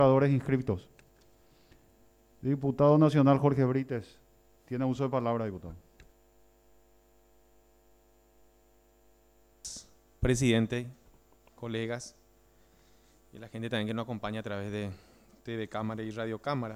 oradores inscritos. Diputado nacional Jorge Brites, tiene uso de palabra, diputado. Presidente, colegas y la gente también que nos acompaña a través de TV Cámara y Radio Cámara.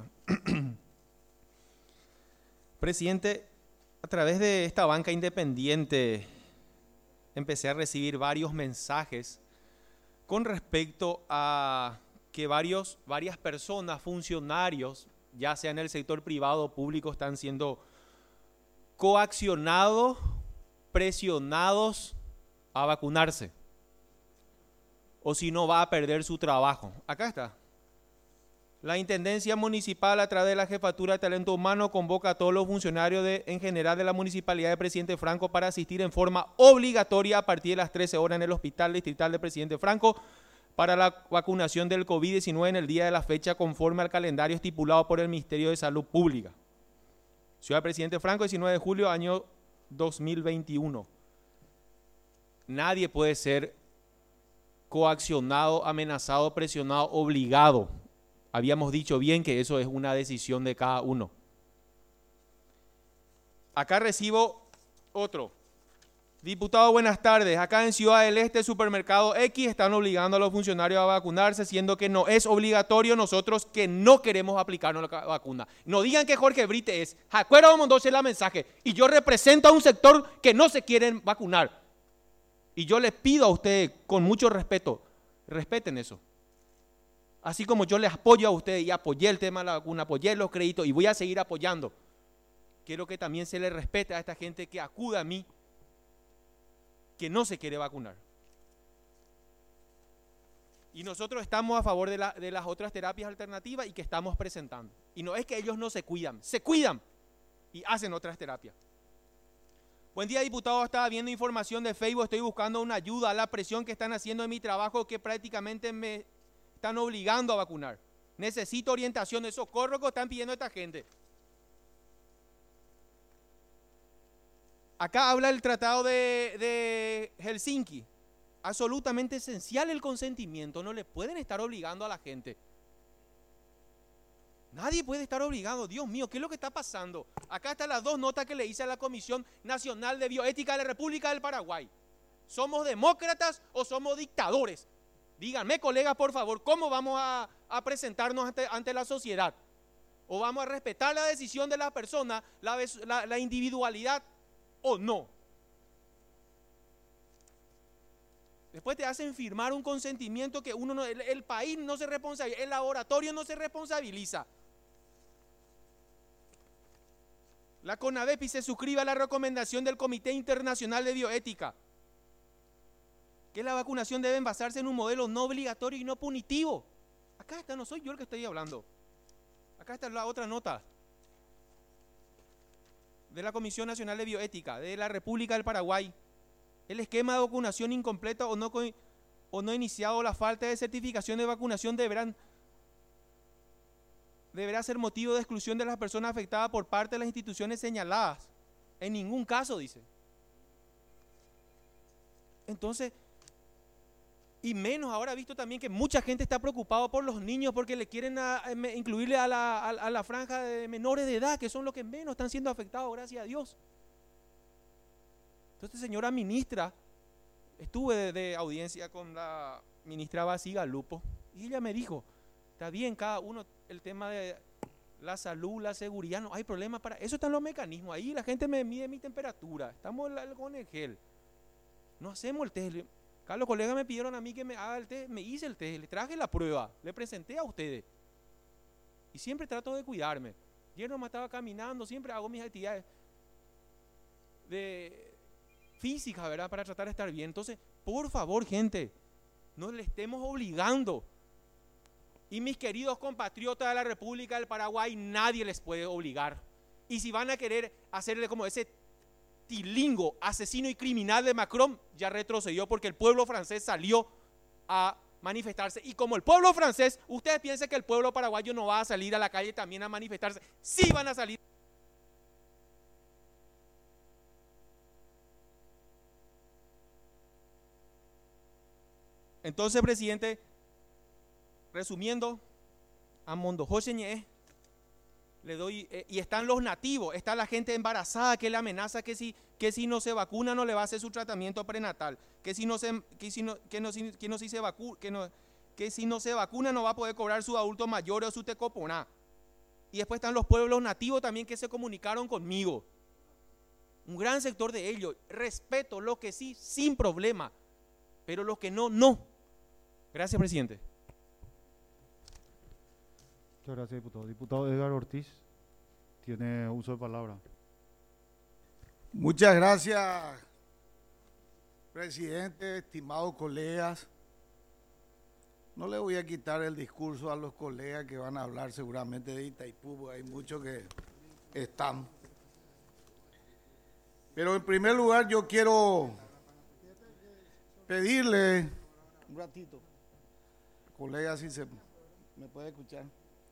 Presidente, a través de esta banca independiente empecé a recibir varios mensajes con respecto a que varias personas, funcionarios, ya sea en el sector privado o público, están siendo coaccionados, presionados a vacunarse. O si no, va a perder su trabajo. Acá está. La Intendencia Municipal, a través de la Jefatura de Talento Humano, convoca a todos los funcionarios en general de la Municipalidad de Presidente Franco para asistir en forma obligatoria a partir de las 13 horas en el Hospital Distrital de Presidente Franco para la vacunación del COVID-19 en el día de la fecha conforme al calendario estipulado por el Ministerio de Salud Pública. Ciudad de Presidente Franco, 19 de julio, año 2021. Nadie puede ser coaccionado, amenazado, presionado, obligado. Habíamos dicho bien que eso es una decisión de cada uno. Acá recibo otro. Diputado, buenas tardes. Acá en Ciudad del Este, Supermercado X, están obligando a los funcionarios a vacunarse, siendo que no es obligatorio, nosotros que no queremos aplicarnos la vacuna. No digan que Jorge Brite es. Acuerdo mandóse la mensaje. Y yo represento a un sector que no se quieren vacunar. Y yo les pido a ustedes, con mucho respeto, respeten eso. Así como yo les apoyo a ustedes y apoyé el tema de la vacuna, apoyé los créditos y voy a seguir apoyando, quiero que también se les respete a esta gente que acude a mí, que no se quiere vacunar. Y nosotros estamos a favor de las otras terapias alternativas y que estamos presentando. Y no es que ellos no se cuidan y hacen otras terapias. Buen día, diputado. Estaba viendo información de Facebook, estoy buscando una ayuda a la presión que están haciendo en mi trabajo, que prácticamente me están obligando a vacunar. Necesito orientación de socorro que están pidiendo esta gente. Acá habla el Tratado de Helsinki. Absolutamente esencial el consentimiento. No le pueden estar obligando a la gente. Nadie puede estar obligado. Dios mío, ¿qué es lo que está pasando? Acá están las dos notas que le hice a la Comisión Nacional de Bioética de la República del Paraguay. ¿Somos demócratas o somos dictadores? Díganme, colegas, por favor, ¿cómo vamos a presentarnos ante la sociedad? ¿O vamos a respetar la decisión de la persona, la individualidad o no? Después te hacen firmar un consentimiento que el país no se responsabiliza, el laboratorio no se responsabiliza. La CONADEPI se suscribe a la recomendación del Comité Internacional de Bioética, que la vacunación debe basarse en un modelo no obligatorio y no punitivo. Acá está, no soy yo el que estoy hablando. Acá está la otra nota de la Comisión Nacional de Bioética de la República del Paraguay. El esquema de vacunación incompleta o no iniciado, la falta de certificación de vacunación deberá ser motivo de exclusión de las personas afectadas por parte de las instituciones señaladas. En ningún caso, dice. Entonces, y menos ahora he visto también que mucha gente está preocupada por los niños porque le quieren incluirle a la franja de menores de edad, que son los que menos están siendo afectados, gracias a Dios. Entonces, señora ministra, estuve de audiencia con la ministra Bacigalupo y ella me dijo, está bien, cada uno, el tema de la salud, la seguridad, no hay problema para eso, están los mecanismos. Ahí la gente me mide mi temperatura, estamos con el gel, no hacemos el test. Acá los colegas me pidieron a mí que me haga el test, me hice el test, le traje la prueba, le presenté a ustedes. Y siempre trato de cuidarme. Ayer nomás estaba caminando, siempre hago mis actividades físicas, ¿verdad? Para tratar de estar bien. Entonces, por favor, gente, no le estemos obligando. Y mis queridos compatriotas de la República del Paraguay, nadie les puede obligar. Y si van a querer hacerle como ese tilingo, asesino y criminal de Macron, ya retrocedió porque el pueblo francés salió a manifestarse. Y como el pueblo francés, ustedes piensan que el pueblo paraguayo no va a salir a la calle también a manifestarse. Sí van a salir. Entonces, presidente, resumiendo, a Mondo Joseñe. Le doy, y están los nativos, está la gente embarazada que le amenaza que si no se vacuna no le va a hacer su tratamiento prenatal, que si no se vacuna no va a poder cobrar su adulto mayor o su tecoponá. Y después están los pueblos nativos también que se comunicaron conmigo. Un gran sector de ellos. Respeto lo que sí, sin problema, pero lo que no, no. Gracias, presidente. Muchas gracias, diputado. Diputado Edgar Ortiz tiene uso de palabra. Muchas gracias, presidente, estimados colegas. No le voy a quitar el discurso a los colegas que van a hablar seguramente de Itaipú, porque hay muchos que están. Pero en primer lugar yo quiero pedirle un ratito, colega, si se me puede escuchar.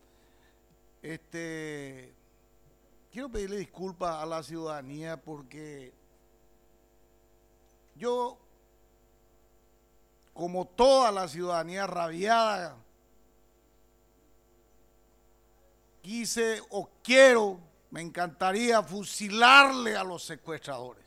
Quiero pedirle disculpas a la ciudadanía porque yo, como toda la ciudadanía rabiada, quise o quiero, me encantaría fusilarle a los secuestradores.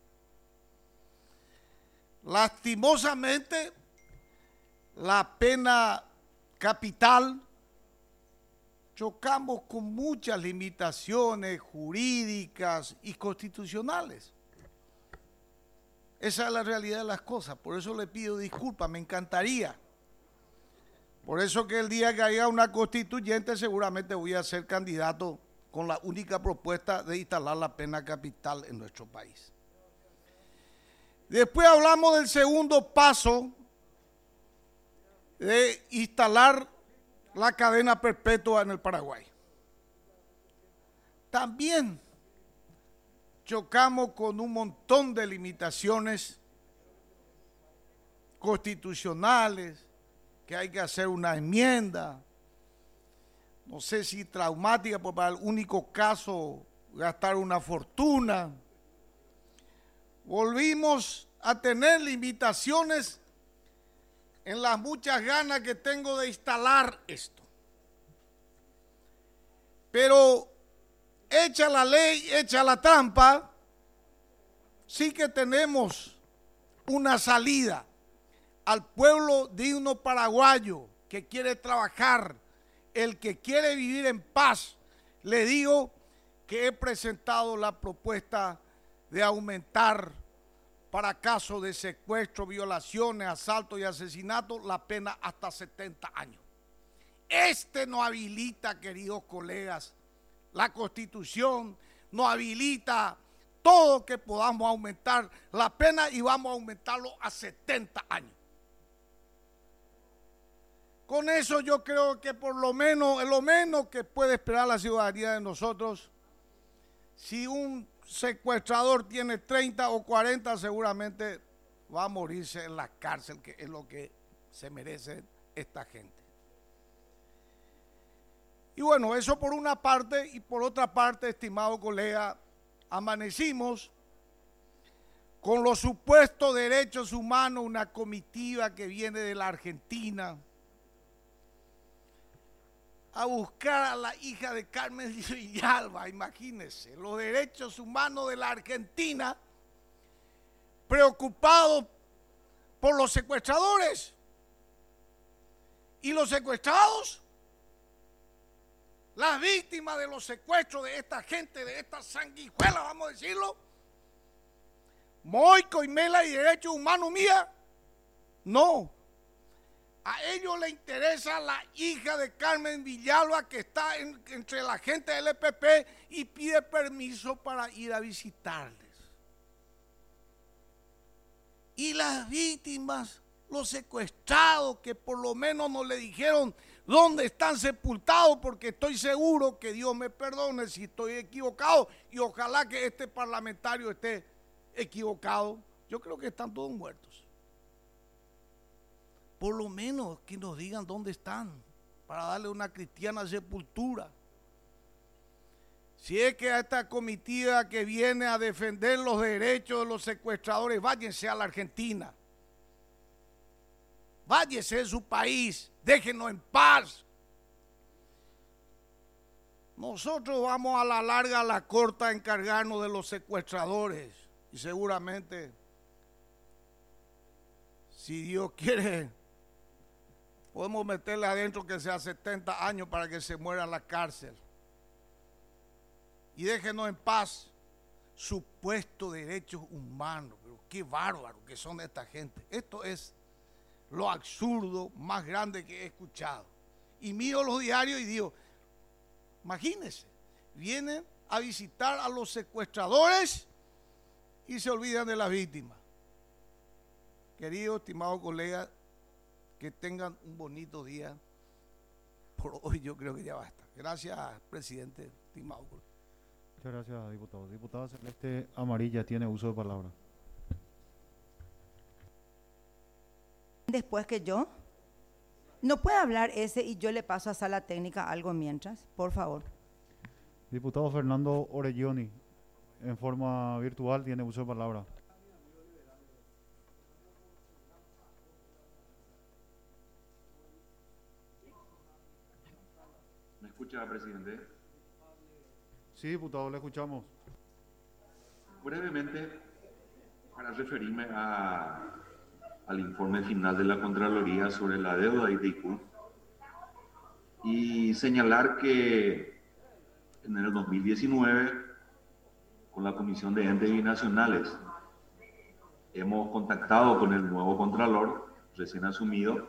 Lastimosamente, la pena capital, chocamos con muchas limitaciones jurídicas y constitucionales. Esa es la realidad de las cosas, por eso le pido disculpas, me encantaría. Por eso que el día que haya una constituyente seguramente voy a ser candidato con la única propuesta de instalar la pena capital en nuestro país. Después hablamos del segundo paso de instalar la cadena perpetua en el Paraguay. También chocamos con un montón de limitaciones constitucionales, que hay que hacer una enmienda, no sé si traumática, porque para el único caso gastar una fortuna. Volvimos a tener limitaciones en las muchas ganas que tengo de instalar esto. Pero hecha la ley, hecha la trampa, sí que tenemos una salida al pueblo digno paraguayo que quiere trabajar, el que quiere vivir en paz. Le digo que he presentado la propuesta de aumentar para casos de secuestro, violaciones, asaltos y asesinatos la pena hasta 70 años. No habilita, queridos colegas, la Constitución, no habilita todo que podamos aumentar la pena y vamos a aumentarlo a 70 años. Con eso yo creo que por lo menos, es lo menos que puede esperar la ciudadanía de nosotros. Si un secuestrador tiene 30 o 40, seguramente va a morirse en la cárcel, que es lo que se merece esta gente. Y bueno, eso por una parte, y por otra parte, estimado colega, amanecimos con los supuestos derechos humanos, una comitiva que viene de la Argentina a buscar a la hija de Carmen Villalba. Imagínense, los derechos humanos de la Argentina, preocupados por los secuestradores. Y los secuestrados, las víctimas de los secuestros de esta gente, de esta sanguijuela, vamos a decirlo, Moico y Mela y derechos humanos mía, no. A ellos les interesa la hija de Carmen Villalba, que está entre la gente del EPP y pide permiso para ir a visitarles. Y las víctimas, los secuestrados, que por lo menos no le dijeron dónde están sepultados, porque estoy seguro que Dios me perdone si estoy equivocado, y ojalá que este parlamentario esté equivocado. Yo creo que están todos muertos. Por lo menos que nos digan dónde están, para darle una cristiana sepultura. Si es que a esta comitiva que viene a defender los derechos de los secuestradores, váyanse a la Argentina. Váyanse de su país, déjenos en paz. nosotros vamos a la larga, a la corta, a encargarnos de los secuestradores. Y seguramente, si Dios quiere, podemos meterle adentro que sea 70 años para que se muera en la cárcel. Y déjenos en paz supuestos derechos humanos. Pero qué bárbaro que son esta gente. Esto es lo absurdo más grande que he escuchado. Y miro los diarios y digo, imagínense, vienen a visitar a los secuestradores y se olvidan de las víctimas. Queridos, estimados colegas, que tengan un bonito día. Por hoy yo creo que ya basta. Gracias, presidente, estimado colega. Muchas gracias, diputado. Diputada Celeste Amarilla tiene uso de palabra. Después que yo, ¿no puede hablar ese y yo le paso a sala técnica algo mientras? Por favor. Diputado Fernando Orelloni, en forma virtual, tiene uso de palabra. ¿Me escucha, presidente? Sí, diputado, le escuchamos. Brevemente, para referirme al informe final de la Contraloría sobre la deuda de Itaipú y señalar que en el 2019, con la Comisión de Entes Binacionales, hemos contactado con el nuevo Contralor recién asumido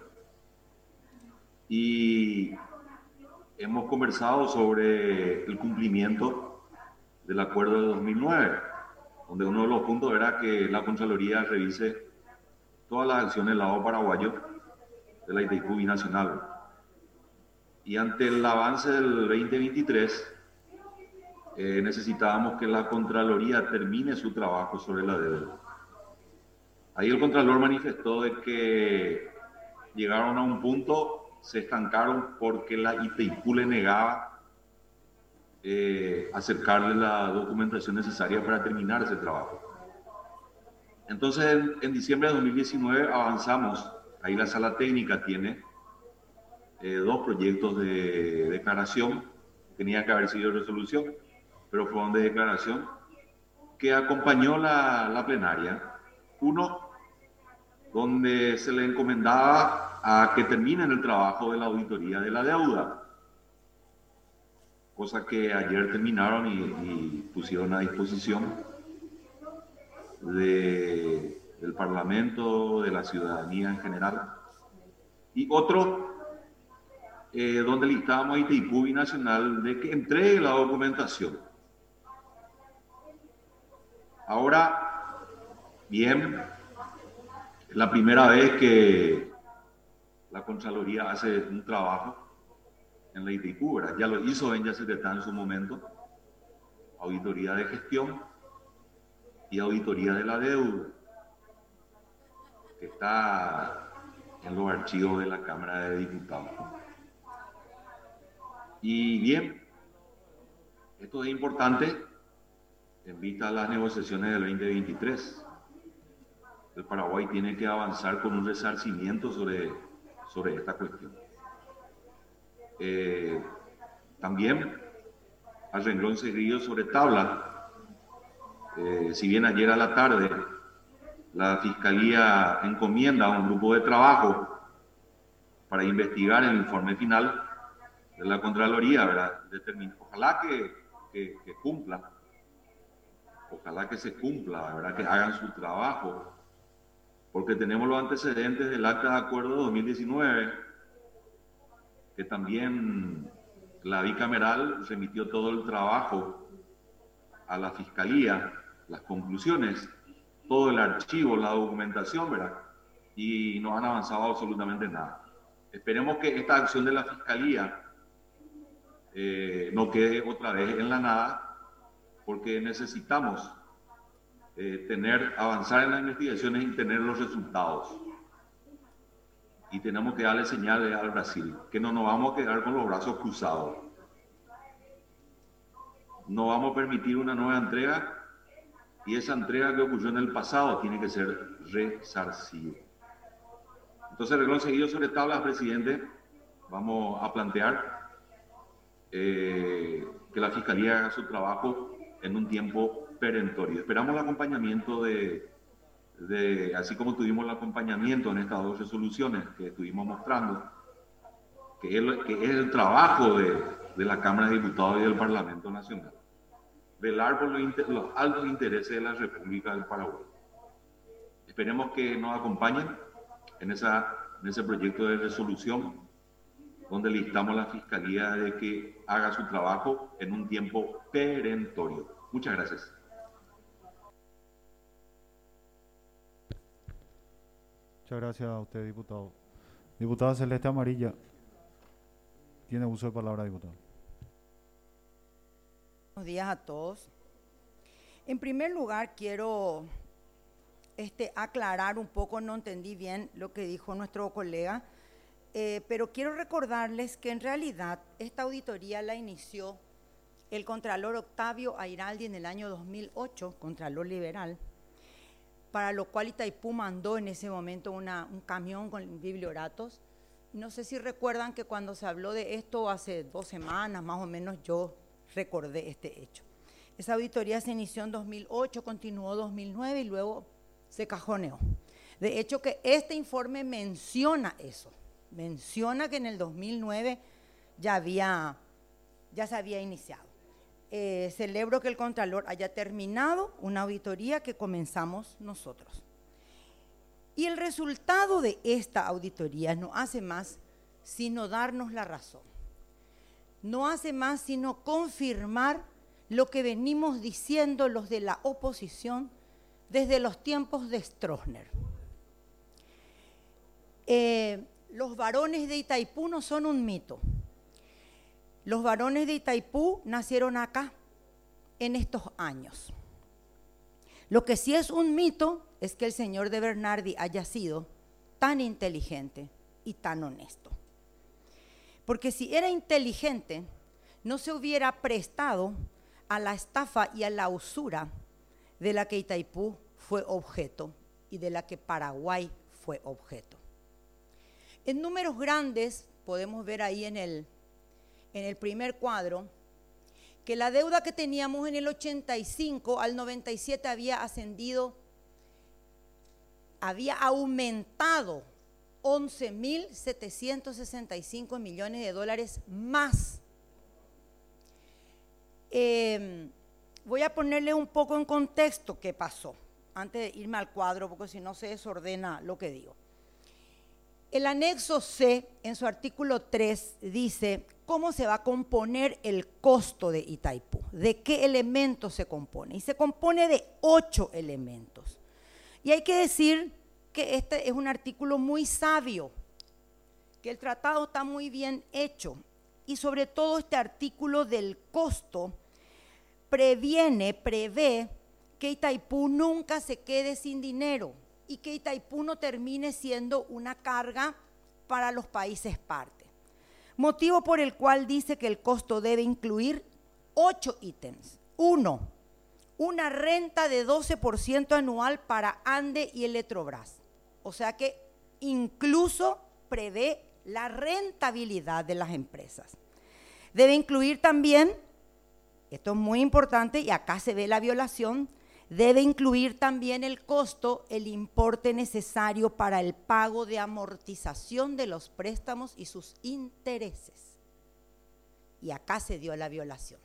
y hemos conversado sobre el cumplimiento del acuerdo de 2009, donde uno de los puntos era que la Contraloría revise todas las acciones del lado paraguayo de la Itaipú Binacional. Y ante el avance del 2023, necesitábamos que la Contraloría termine su trabajo sobre la deuda. Ahí el Contralor manifestó de que llegaron a un punto, se estancaron porque la Itaipú le negaba acercarle la documentación necesaria para terminar ese trabajo. Entonces, en diciembre de 2019 avanzamos. Ahí la sala técnica tiene dos proyectos de declaración, tenían que haber sido de resolución, pero fueron de declaración, que acompañó la plenaria. Uno, donde se le encomendaba a que terminen el trabajo de la auditoría de la deuda, cosa que ayer terminaron y pusieron a disposición del Parlamento, de la ciudadanía en general. Y otro, donde le instábamos a Itaipú Binacional de que entregue la documentación. Ahora, bien, es la primera vez que la Contraloría hace un trabajo en la Itaipú, ¿verdad? Ya lo hizo en Yacyretá en su momento, auditoría de gestión y auditoría de la deuda, que está en los archivos de la Cámara de Diputados. Y bien, esto es importante en vista de las negociaciones del 2023. El Paraguay tiene que avanzar con un resarcimiento sobre esta cuestión. También, al renglón seguido sobre tabla, si bien ayer a la tarde la Fiscalía encomienda a un grupo de trabajo para investigar el informe final de la Contraloría, ¿verdad? Ojalá que cumpla, ojalá que se cumpla, ¿verdad? Que hagan su trabajo, porque tenemos los antecedentes del acta de acuerdo de 2019, que también la bicameral remitió todo el trabajo a la Fiscalía, las conclusiones, todo el archivo, la documentación, ¿verdad? Y no han avanzado absolutamente nada. Esperemos que esta acción de la Fiscalía no quede otra vez en la nada, porque necesitamos avanzar en las investigaciones y tener los resultados. Y tenemos que darle señales al Brasil, que no nos vamos a quedar con los brazos cruzados. No vamos a permitir una nueva entrega, y esa entrega que ocurrió en el pasado tiene que ser resarcida. Entonces, renglón seguido sobre tablas, presidente, vamos a plantear que la Fiscalía haga su trabajo en un tiempo perentorio. Esperamos el acompañamiento así como tuvimos el acompañamiento en estas dos resoluciones que estuvimos mostrando, que es el trabajo de la Cámara de Diputados y del Parlamento Nacional. Velar por los altos intereses de la República del Paraguay. Esperemos que nos acompañen en ese proyecto de resolución donde le instamos a la Fiscalía de que haga su trabajo en un tiempo perentorio. Muchas gracias. Muchas gracias a usted, diputado. Diputada Celeste Amarilla, tiene uso de palabra, diputado. Buenos días a todos. En primer lugar, quiero aclarar un poco, no entendí bien lo que dijo nuestro colega, pero quiero recordarles que en realidad esta auditoría la inició el Contralor Octavio Airaldi en el año 2008, Contralor Liberal, para lo cual Itaipú mandó en ese momento un camión con biblioratos. No sé si recuerdan que cuando se habló de esto hace 2 semanas, más o menos, yo recordé este hecho. Esa auditoría se inició en 2008, continuó 2009 y luego se cajoneó. De hecho, que este informe menciona eso, menciona que en el 2009 ya se había iniciado. Celebro que el Contralor haya terminado una auditoría que comenzamos nosotros. Y el resultado de esta auditoría no hace más sino darnos la razón. No hace más sino confirmar lo que venimos diciendo los de la oposición desde los tiempos de Stroessner. Los varones de Itaipú no son un mito. Los varones de Itaipú nacieron acá, en estos años. Lo que sí es un mito es que el señor de Bernardi haya sido tan inteligente y tan honesto. Porque si era inteligente, no se hubiera prestado a la estafa y a la usura de la que Itaipú fue objeto y de la que Paraguay fue objeto. En números grandes, podemos ver ahí en el primer cuadro, que la deuda que teníamos en el 85 al 97 había aumentado 11.765 millones de dólares más. Voy a ponerle un poco en contexto qué pasó, antes de irme al cuadro, porque si no se desordena lo que digo. El anexo C, en su artículo 3, dice cómo se va a componer el costo de Itaipú, de qué elementos se compone. Y se compone de 8 elementos. Y hay que decir que este es un artículo muy sabio, que el tratado está muy bien hecho. Y sobre todo este artículo del costo prevé que Itaipú nunca se quede sin dinero y que Itaipú no termine siendo una carga para los países parte. Motivo por el cual dice que el costo debe incluir 8 ítems. 1, una renta de 12% anual para ANDE y Eletrobras. O sea que incluso prevé la rentabilidad de las empresas. Debe incluir también, esto es muy importante y acá se ve la violación, debe incluir también el costo, el importe necesario para el pago de amortización de los préstamos y sus intereses. Y acá se dio la violación.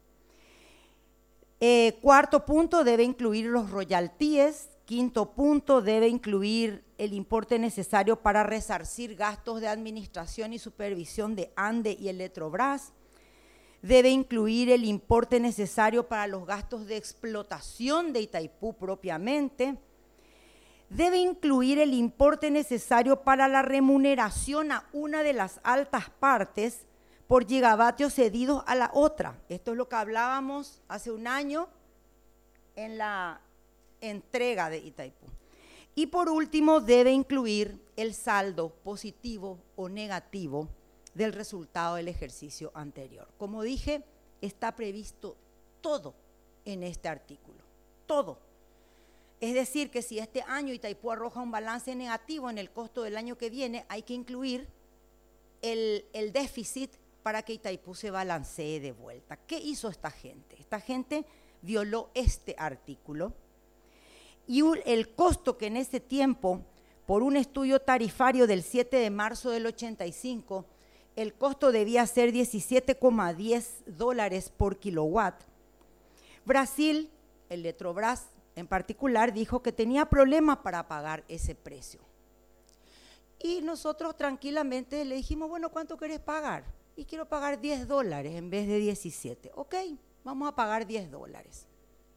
Cuarto punto, debe incluir los royalties. Quinto punto, debe incluir el importe necesario para resarcir gastos de administración y supervisión de ANDE y Eletrobras. Debe incluir el importe necesario para los gastos de explotación de Itaipú propiamente. Debe incluir el importe necesario para la remuneración a una de las altas partes por gigavatios cedidos a la otra. Esto es lo que hablábamos hace un año en la entrega de Itaipú. Y por último, debe incluir el saldo positivo o negativo del resultado del ejercicio anterior. Como dije, está previsto todo en este artículo, todo. Es decir, que si este año Itaipú arroja un balance negativo en el costo del año que viene, hay que incluir el déficit para que Itaipú se balancee de vuelta. ¿Qué hizo esta gente? Esta gente violó este artículo y el costo que en ese tiempo, por un estudio tarifario del 7 de marzo del 85, el costo debía ser $17,10 por kilowatt. Brasil, Eletrobras en particular, dijo que tenía problemas para pagar ese precio. Y nosotros tranquilamente le dijimos, bueno, ¿cuánto querés pagar? Y quiero pagar $10 en vez de 17. Ok, vamos a pagar $10.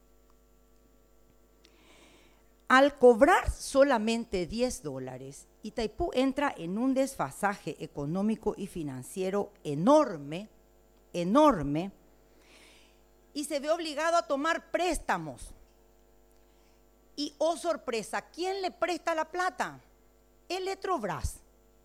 Al cobrar solamente $10, Itaipú entra en un desfasaje económico y financiero enorme, enorme, y se ve obligado a tomar préstamos. Y, oh sorpresa, ¿quién le presta la plata? Eletrobras.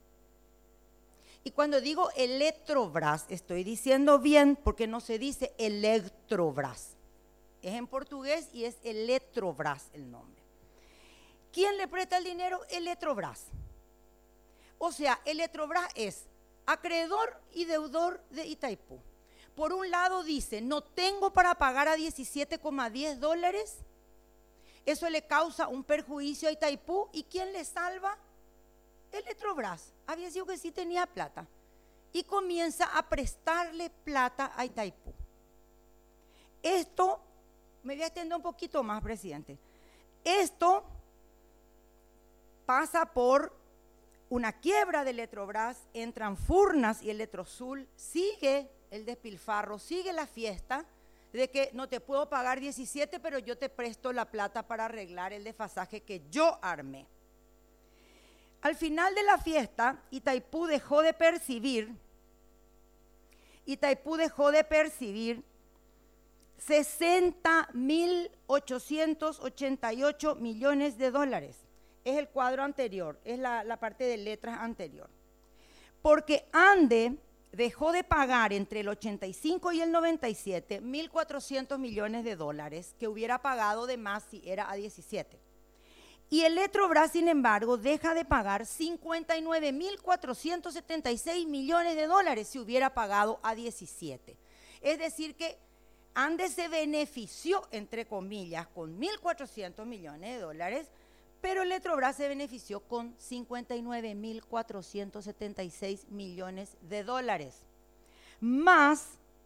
Y cuando digo Eletrobras, estoy diciendo bien porque no se dice Electrobras. Es en portugués y es Eletrobras el nombre. ¿Quién le presta el dinero? Eletrobras. O sea, Eletrobras es acreedor y deudor de Itaipú. Por un lado dice, no tengo para pagar a $17,10, eso le causa un perjuicio a Itaipú, ¿y quién le salva? Eletrobras. Había sido que sí tenía plata y comienza a prestarle plata a Itaipú. Esto, me voy a extender un poquito más, presidente. Esto pasa por una quiebra de Eletrobras, entran Furnas y Electrosul, sigue el despilfarro, sigue la fiesta de que no te puedo pagar 17, pero yo te presto la plata para arreglar el desfasaje que yo armé. Al final de la fiesta, Itaipú dejó de percibir 60.888 millones de dólares. Es el cuadro anterior, es la parte de letras anterior. Porque ANDE dejó de pagar entre el 85 y el 97 1.400 millones de dólares que hubiera pagado de más si era a 17. Y Eletrobras, sin embargo, deja de pagar 59.476 millones de dólares si hubiera pagado a 17. Es decir que ANDE se benefició, entre comillas, con 1.400 millones de dólares, pero Eletrobras se benefició con 59.476 millones de dólares. Más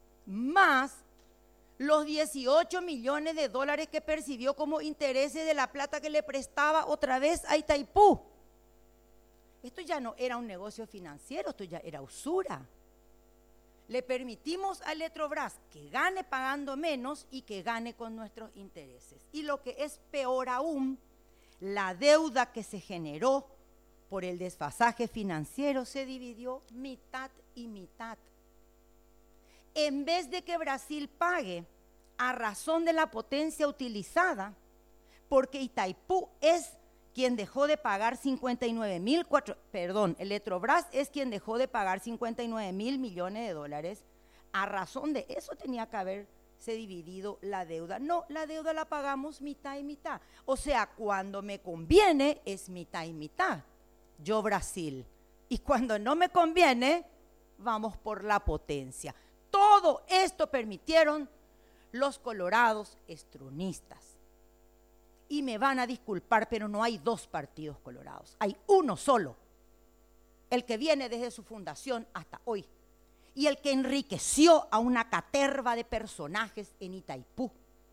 los 18 millones de dólares que percibió como intereses de la plata que le prestaba otra vez a Itaipú. Esto ya no era un negocio financiero, esto ya era usura. Le permitimos a Eletrobras que gane pagando menos y que gane con nuestros intereses. Y lo que es peor aún, la deuda que se generó por el desfasaje financiero se dividió mitad y mitad. En vez de que Brasil pague a razón de la potencia utilizada, porque Itaipú es quien dejó de pagar Eletrobras es quien dejó de pagar 59.000 millones de dólares, a razón de eso tenía que haberse dividido la deuda. No, la deuda la pagamos mitad y mitad. O sea, cuando me conviene es mitad y mitad, yo Brasil, y cuando no me conviene, vamos por la potencia. Todo esto permitieron los colorados estronistas. Y me van a disculpar, pero no hay dos partidos colorados, hay uno solo, el que viene desde su fundación hasta hoy, y el que enriqueció a una caterva de personajes en Itaipú.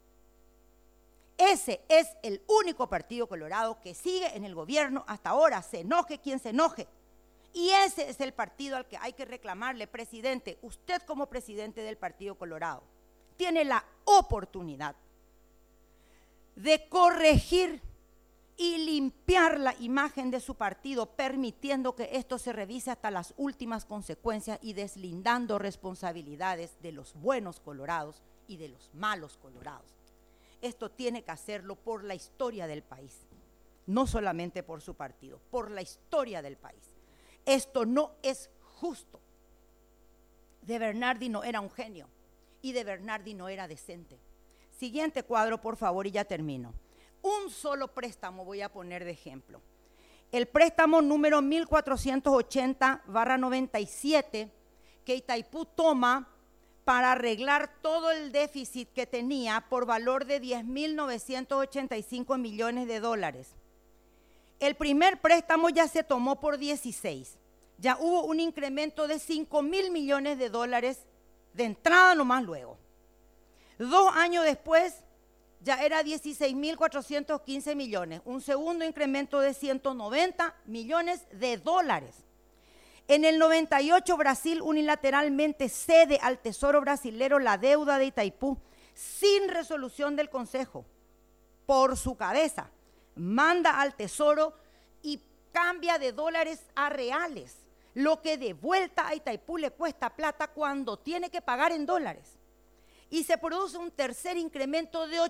Ese es el único partido colorado que sigue en el gobierno hasta ahora, se enoje quien se enoje. Y ese es el partido al que hay que reclamarle, presidente, usted como presidente del Partido Colorado, tiene la oportunidad de corregir y limpiar la imagen de su partido, permitiendo que esto se revise hasta las últimas consecuencias y deslindando responsabilidades de los buenos colorados y de los malos colorados. Esto tiene que hacerlo por la historia del país, no solamente por su partido, por la historia del país. Esto no es justo. De Bernardi no era un genio y De Bernardi no era decente. Siguiente cuadro, por favor, y ya termino. Un solo préstamo voy a poner de ejemplo. El préstamo número 1480/97, que Itaipú toma para arreglar todo el déficit que tenía por valor de 10.985 millones de dólares. El primer préstamo ya se tomó por 16. Ya hubo un incremento de 5.000 millones de dólares de entrada nomás luego. 2 años después ya era 16.415 millones, un segundo incremento de 190 millones de dólares. En el 98 Brasil unilateralmente cede al Tesoro brasilero la deuda de Itaipú sin resolución del Consejo, por su cabeza. Manda al Tesoro y cambia de dólares a reales, lo que de vuelta a Itaipú le cuesta plata cuando tiene que pagar en dólares. Y se produce un tercer incremento de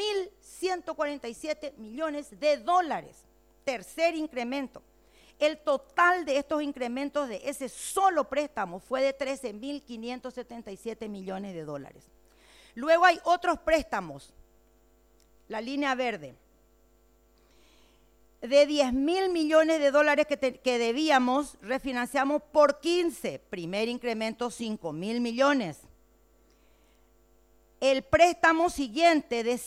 8.147 millones de dólares. Tercer incremento. El total de estos incrementos de ese solo préstamo fue de 13.577 millones de dólares. Luego hay otros préstamos. La línea verde. De 10.000 millones de dólares que debíamos, refinanciamos por 15. Primer incremento, 5.000 millones. El préstamo siguiente de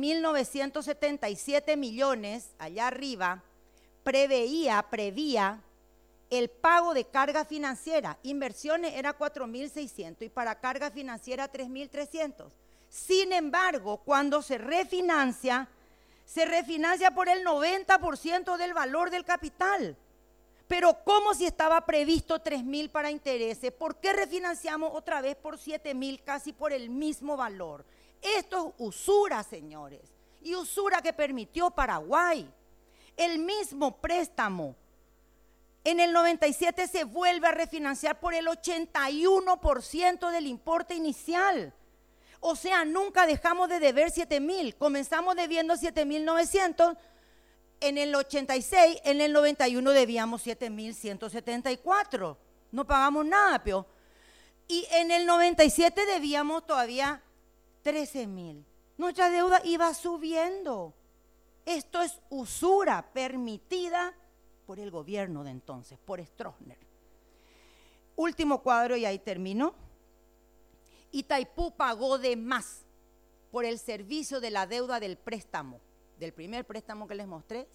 7.977 millones, allá arriba, prevía el pago de carga financiera. Inversiones era 4.600 y para carga financiera 3.300. Sin embargo, cuando se refinancia por el 90% del valor del capital. Pero ¿cómo si estaba previsto 3.000 para intereses? ¿Por qué refinanciamos otra vez por 7.000 casi por el mismo valor? Esto es usura, señores, y usura que permitió Paraguay. El mismo préstamo en el 97 se vuelve a refinanciar por el 81% del importe inicial. O sea, nunca dejamos de deber 7.000, comenzamos debiendo 7.900. En el 86, en el 91 debíamos 7.174, no pagamos nada, pero. Y en el 97 debíamos todavía 13.000. Nuestra deuda iba subiendo. Esto es usura permitida por el gobierno de entonces, por Stroessner. Último cuadro y ahí termino. Itaipú pagó de más por el servicio de la deuda del préstamo. Del primer préstamo que les mostré,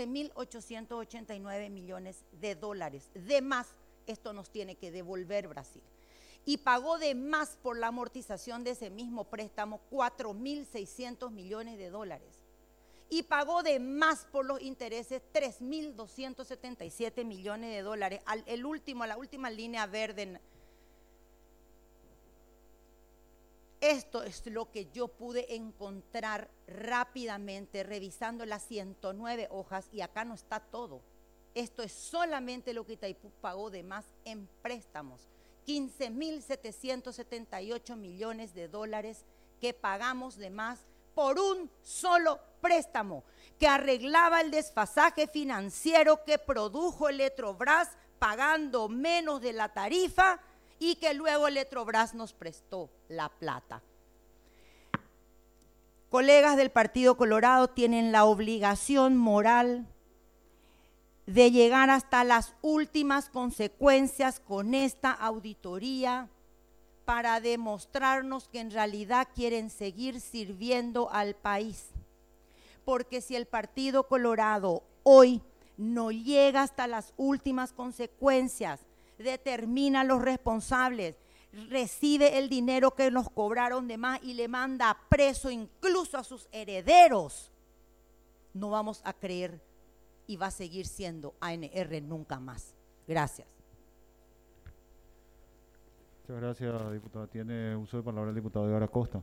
7.889 millones de dólares. De más, esto nos tiene que devolver Brasil. Y pagó de más por la amortización de ese mismo préstamo, 4.600 millones de dólares. Y pagó de más por los intereses, 3.277 millones de dólares. La última línea verde. Esto es lo que yo pude encontrar rápidamente revisando las 109 hojas y acá no está todo. Esto es solamente lo que Itaipú pagó de más en préstamos. 15.778 millones de dólares que pagamos de más por un solo préstamo que arreglaba el desfasaje financiero que produjo Eletrobras pagando menos de la tarifa y que luego Eletrobras nos prestó la plata. Colegas del Partido Colorado tienen la obligación moral de llegar hasta las últimas consecuencias con esta auditoría para demostrarnos que en realidad quieren seguir sirviendo al país. Porque si el Partido Colorado hoy no llega hasta las últimas consecuencias, determina a los responsables, recibe el dinero que nos cobraron de más y le manda preso incluso a sus herederos, no vamos a creer y va a seguir siendo ANR nunca más. Gracias. Muchas gracias, diputada. Tiene uso de palabra el diputado Edgar Acosta.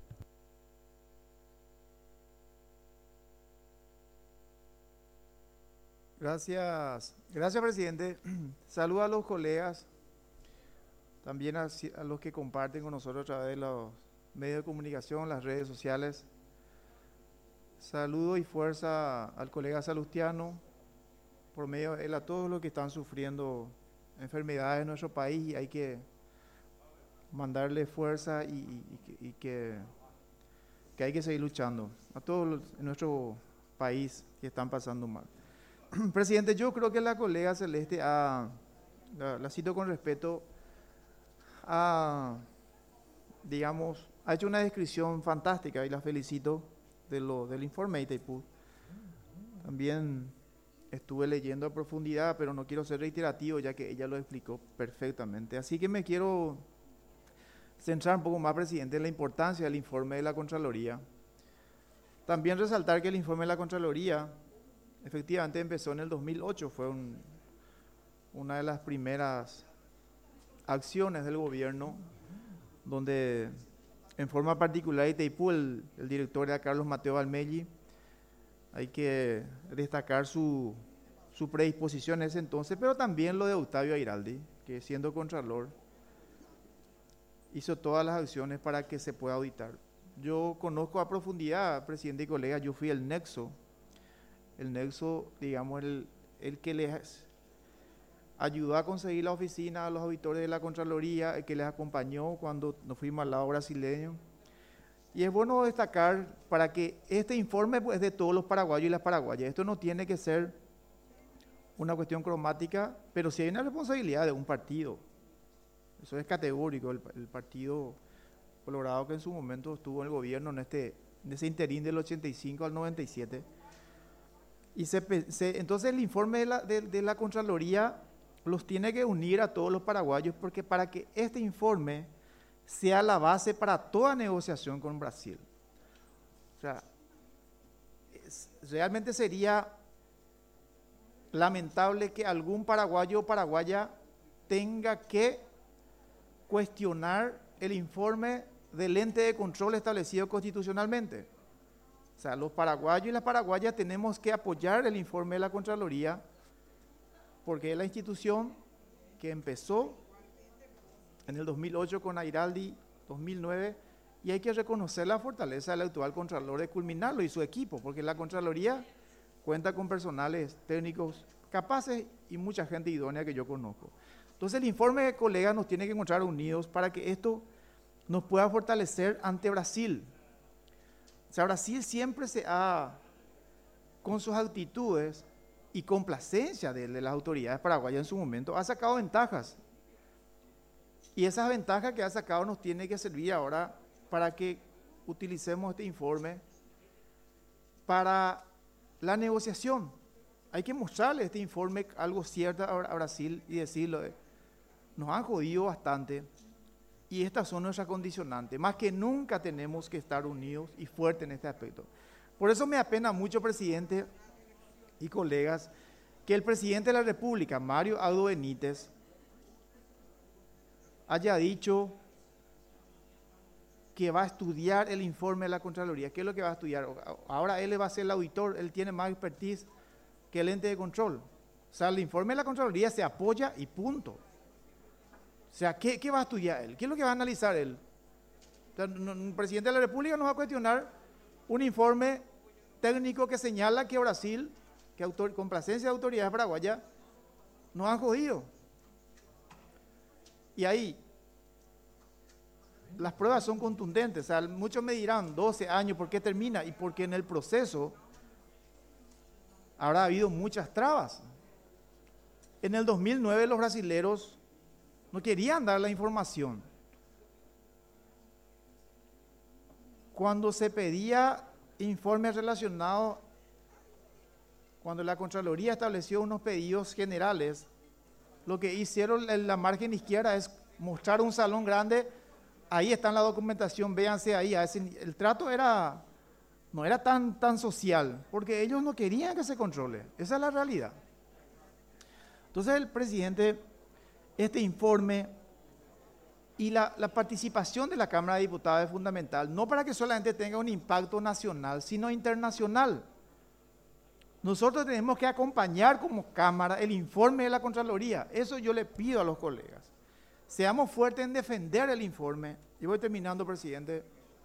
Gracias, presidente. Saludo a los colegas, también a los que comparten con nosotros a través de los medios de comunicación, las redes sociales. Saludo y fuerza al colega Salustiano, por medio de él, a todos los que están sufriendo enfermedades en nuestro país, y hay que mandarle fuerza y que hay que seguir luchando. A todos en nuestro país que están pasando mal. Presidente, yo creo que la colega Celeste, la cito con respeto, digamos, ha hecho una descripción fantástica y la felicito del informe de Itaipú. También estuve leyendo a profundidad, pero no quiero ser reiterativo ya que ella lo explicó perfectamente. Así que me quiero centrar un poco más, presidente, en la importancia del informe de la Contraloría. También resaltar que el informe de la Contraloría efectivamente empezó en el 2008, fue una de las primeras acciones del gobierno, donde en forma particular Itaipú, el director era Carlos Mateo Valmelli. Hay que destacar su predisposición en ese entonces, pero también lo de Octavio Airaldi, que siendo contralor hizo todas las acciones para que se pueda auditar. Yo conozco a profundidad, presidente y colega, yo fui el nexo, digamos, el que les ayudó a conseguir la oficina a los auditores de la Contraloría, el que les acompañó cuando nos fuimos al lado brasileño. Y es bueno destacar para que este informe pues, es de todos los paraguayos y las paraguayas. Esto no tiene que ser una cuestión cromática, pero sí hay una responsabilidad de un partido. Eso es categórico, el Partido Colorado que en su momento estuvo en el gobierno en ese interín del 85 al 97. Y entonces el informe de la Contraloría los tiene que unir a todos los paraguayos, porque para que este informe sea la base para toda negociación con Brasil. O sea, realmente sería lamentable que algún paraguayo o paraguaya tenga que cuestionar el informe del ente de control establecido constitucionalmente. O sea, los paraguayos y las paraguayas tenemos que apoyar el informe de la Contraloría, porque es la institución que empezó en el 2008 con Airaldi, 2009, y hay que reconocer la fortaleza del actual Contralor de culminarlo y su equipo, porque la Contraloría cuenta con personales técnicos capaces y mucha gente idónea que yo conozco. Entonces el informe de colegas nos tiene que encontrar unidos para que esto nos pueda fortalecer ante Brasil. O sea, Brasil siempre con sus actitudes y complacencia de las autoridades paraguayas en su momento, ha sacado ventajas. Y esas ventajas que ha sacado nos tiene que servir ahora para que utilicemos este informe para la negociación. Hay que mostrarle este informe algo cierto a Brasil y decirle, nos han jodido bastante y estas son nuestras condicionantes. Más que nunca tenemos que estar unidos y fuertes en este aspecto. Por eso me apena mucho, presidente y colegas, que el presidente de la República, Mario Abdo Benítez, haya dicho que va a estudiar el informe de la Contraloría. ¿Qué es lo que va a estudiar? Ahora él va a ser el auditor, él tiene más expertise que el ente de control. O sea, el informe de la Contraloría se apoya y punto. O sea, ¿qué va a estudiar él? ¿Qué es lo que va a analizar él? O sea, el presidente de la República nos va a cuestionar un informe técnico que señala que Brasil, con presencia de autoridades paraguayas, nos han jodido. Y ahí, las pruebas son contundentes. O sea, muchos me dirán 12 años, ¿por qué termina? Y porque en el proceso habrá habido muchas trabas. En el 2009 los brasileros no querían dar la información. Cuando se pedía informes relacionados, cuando la Contraloría estableció unos pedidos generales, lo que hicieron en la margen izquierda es mostrar un salón grande, ahí está en la documentación, véanse ahí, el trato no era tan social, porque ellos no querían que se controle, esa es la realidad. Entonces el presidente, este informe y la participación de la Cámara de Diputados es fundamental, no para que solamente tenga un impacto nacional, sino internacional. Nosotros tenemos que acompañar como Cámara el informe de la Contraloría. Eso yo le pido a los colegas. Seamos fuertes en defender el informe. Y voy terminando, presidente.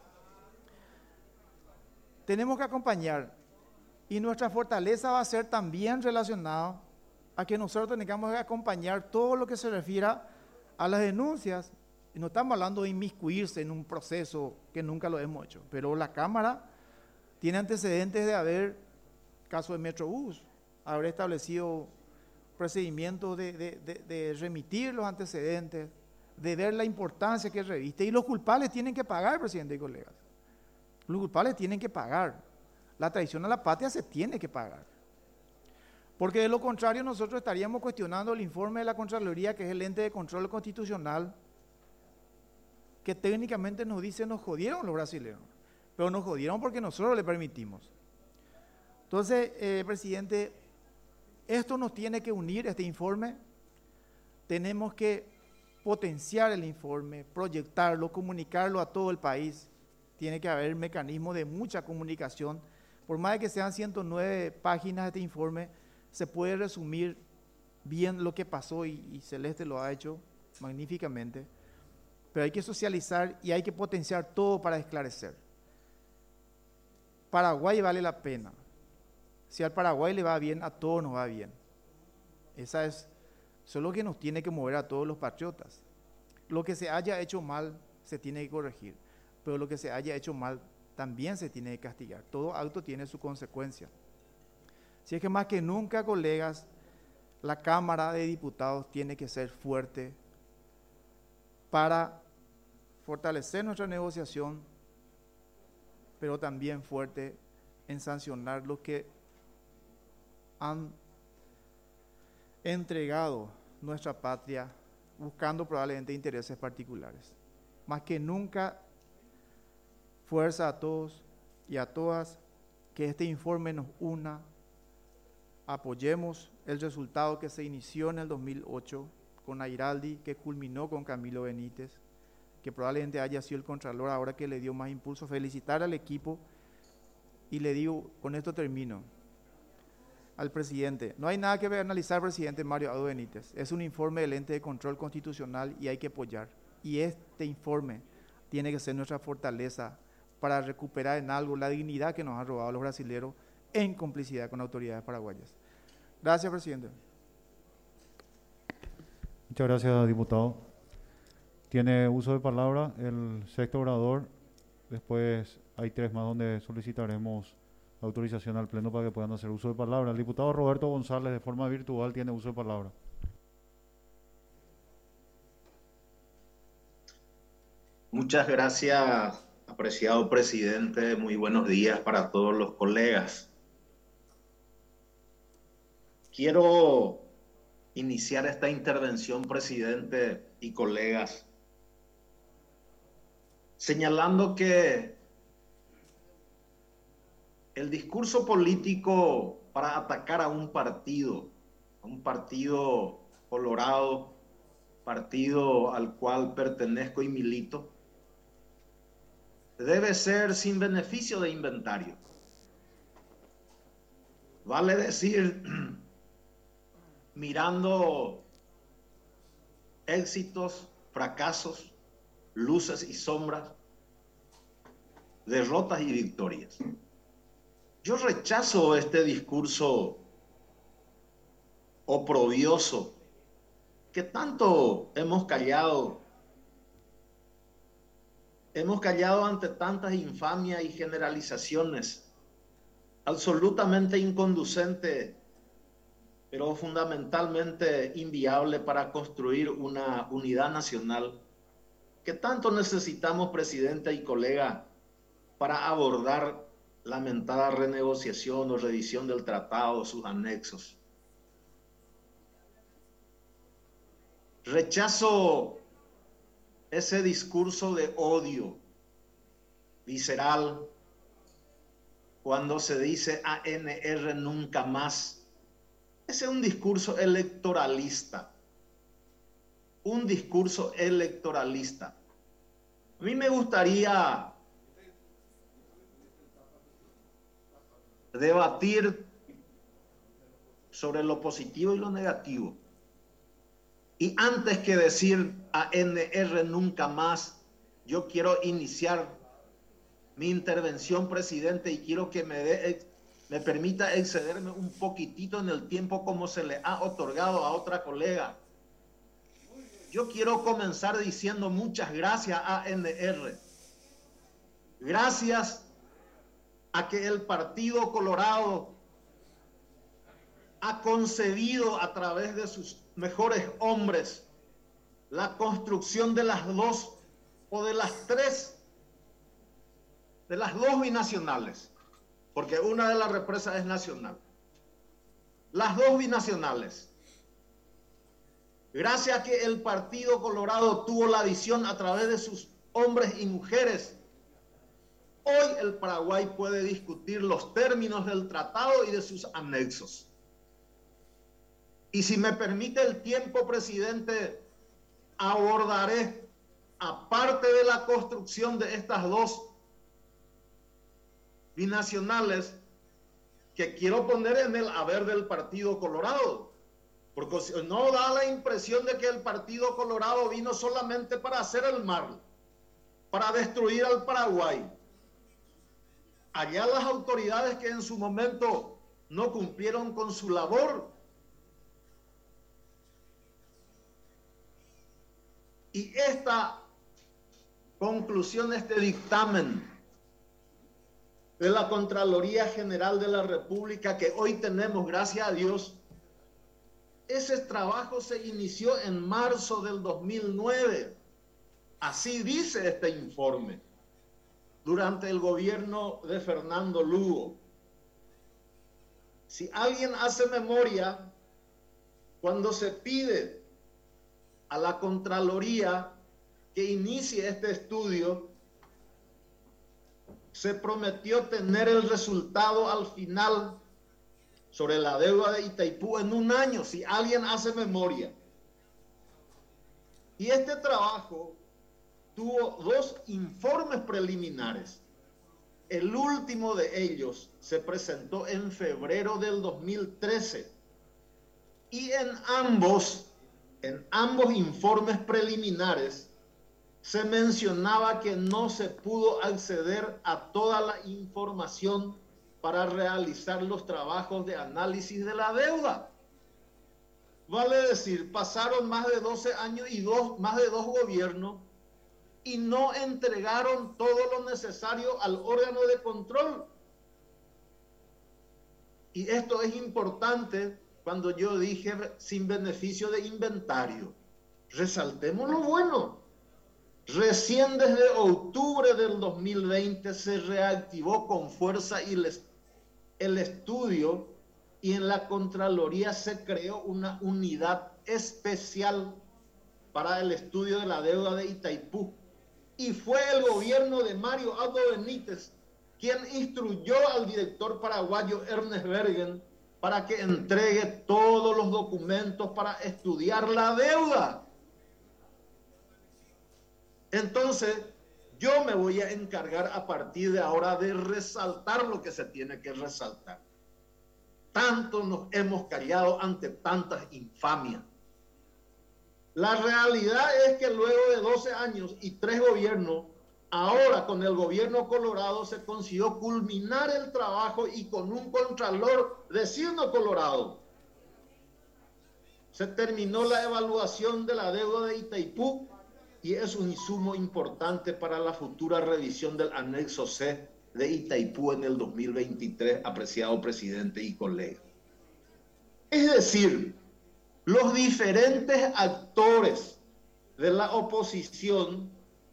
Tenemos que acompañar. Y nuestra fortaleza va a ser también relacionada a que nosotros tengamos que acompañar todo lo que se refiera a las denuncias. Y no estamos hablando de inmiscuirse en un proceso que nunca lo hemos hecho. Pero la Cámara tiene antecedentes de haber, caso de Metrobús, haber establecido procedimientos de remitir los antecedentes, de ver la importancia que reviste. Y los culpables tienen que pagar, presidente y colegas. Los culpables tienen que pagar. La traición a la patria se tiene que pagar. Porque de lo contrario nosotros estaríamos cuestionando el informe de la Contraloría, que es el ente de control constitucional, que técnicamente nos dice nos jodieron los brasileños, pero nos jodieron porque nosotros le permitimos. Entonces, presidente, esto nos tiene que unir, este informe. Tenemos que potenciar el informe, proyectarlo, comunicarlo a todo el país. Tiene que haber mecanismos de mucha comunicación. Por más de que sean 109 páginas de este informe, se puede resumir bien lo que pasó y Celeste lo ha hecho magníficamente. Pero hay que socializar y hay que potenciar todo para esclarecer. Paraguay vale la pena. Si al Paraguay le va bien, a todos nos va bien. Eso es lo que nos tiene que mover a todos los patriotas. Lo que se haya hecho mal se tiene que corregir, pero lo que se haya hecho mal también se tiene que castigar. Todo acto tiene su consecuencia. Si es que más que nunca, colegas, la Cámara de Diputados tiene que ser fuerte para fortalecer nuestra negociación, pero también fuerte en sancionar los que han entregado nuestra patria buscando probablemente intereses particulares. Más que nunca, fuerza a todos y a todas, que este informe nos una, apoyemos el resultado que se inició en el 2008 con Airaldi, que culminó con Camilo Benítez, que probablemente haya sido el Contralor ahora que le dio más impulso. Felicitar al equipo y le digo, con esto termino, al presidente, no hay nada que analizar, presidente Mario Abdo Benítez, es un informe del ente de control constitucional y hay que apoyar, y este informe tiene que ser nuestra fortaleza para recuperar en algo la dignidad que nos han robado los brasileños en complicidad con autoridades paraguayas. Gracias, presidente. Muchas gracias, diputado. Tiene uso de palabra el sexto orador. Después hay 3 más donde solicitaremos autorización al Pleno para que puedan hacer uso de palabra. El diputado Roberto González, de forma virtual, tiene uso de palabra. Muchas gracias, apreciado presidente. Muy buenos días para todos los colegas. Quiero iniciar esta intervención, presidente y colegas, señalando que el discurso político para atacar a un partido colorado, partido al cual pertenezco y milito, debe ser sin beneficio de inventario. Vale decir, mirando éxitos, fracasos, luces y sombras, derrotas y victorias. Yo rechazo este discurso oprobioso que tanto hemos callado ante tantas infamias y generalizaciones, absolutamente inconducente, pero fundamentalmente inviable para construir una unidad nacional que tanto necesitamos, presidente y colega, para abordar lamentada renegociación o revisión del tratado, sus anexos. Rechazo ese discurso de odio visceral cuando se dice ANR nunca más. Ese es un discurso electoralista. Un discurso electoralista. A mí me gustaría debatir sobre lo positivo y lo negativo. Y antes que decir ANR nunca más, yo quiero iniciar mi intervención, presidente, y quiero que me permita excederme un poquitito en el tiempo como se le ha otorgado a otra colega. Yo quiero comenzar diciendo muchas gracias a ANR. Gracias a que el Partido Colorado ha concebido a través de sus mejores hombres la construcción de las dos o de las tres, de las dos binacionales, porque una de las represas es nacional. Las dos binacionales. Gracias a que el Partido Colorado tuvo la visión a través de sus hombres y mujeres, hoy el Paraguay puede discutir los términos del tratado y de sus anexos. Y si me permite el tiempo, presidente, abordaré, aparte de la construcción de estas dos binacionales, que quiero poner en el haber del Partido Colorado, porque no da la impresión de que el Partido Colorado vino solamente para hacer el mal, para destruir al Paraguay. Allá las autoridades que en su momento no cumplieron con su labor. Y esta conclusión, este dictamen de la Contraloría General de la República que hoy tenemos, gracias a Dios, ese trabajo se inició en marzo del 2009. Así dice este informe, durante el gobierno de Fernando Lugo. Si alguien hace memoria, cuando se pide a la Contraloría que inicie este estudio, se prometió tener el resultado al final sobre la deuda de Itaipú en un año, si alguien hace memoria. Y este trabajo tuvo dos informes preliminares. El último de ellos se presentó en febrero del 2013 y en ambos informes preliminares se mencionaba que no se pudo acceder a toda la información para realizar los trabajos de análisis de la deuda. Vale decir, pasaron más de 12 años y más de dos gobiernos y no entregaron todo lo necesario al órgano de control. Y esto es importante cuando yo dije sin beneficio de inventario. Resaltemos lo bueno. Recién desde octubre del 2020 se reactivó con fuerza el estudio y en la Contraloría se creó una unidad especial para el estudio de la deuda de Itaipú. Y fue el gobierno de Mario Abdo Benítez quien instruyó al director paraguayo Ernest Bergen para que entregue todos los documentos para estudiar la deuda. Entonces, yo me voy a encargar a partir de ahora de resaltar lo que se tiene que resaltar. Tanto nos hemos callado ante tantas infamias. La realidad es que luego de 12 años y 3 gobiernos, ahora con el gobierno Colorado se consiguió culminar el trabajo y con un contralor de signo Colorado. Se terminó la evaluación de la deuda de Itaipú y es un insumo importante para la futura revisión del anexo C de Itaipú en el 2023, apreciado presidente y colega. Es decir, los diferentes actores de la oposición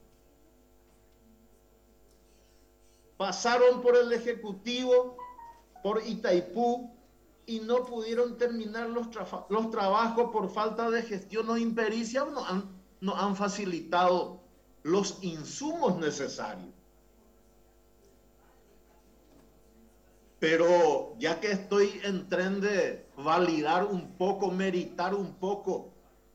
pasaron por el Ejecutivo, por Itaipú, y no pudieron terminar los trabajos por falta de gestión o impericia, no han facilitado los insumos necesarios. Pero ya que estoy en tren de validar un poco, meritar un poco,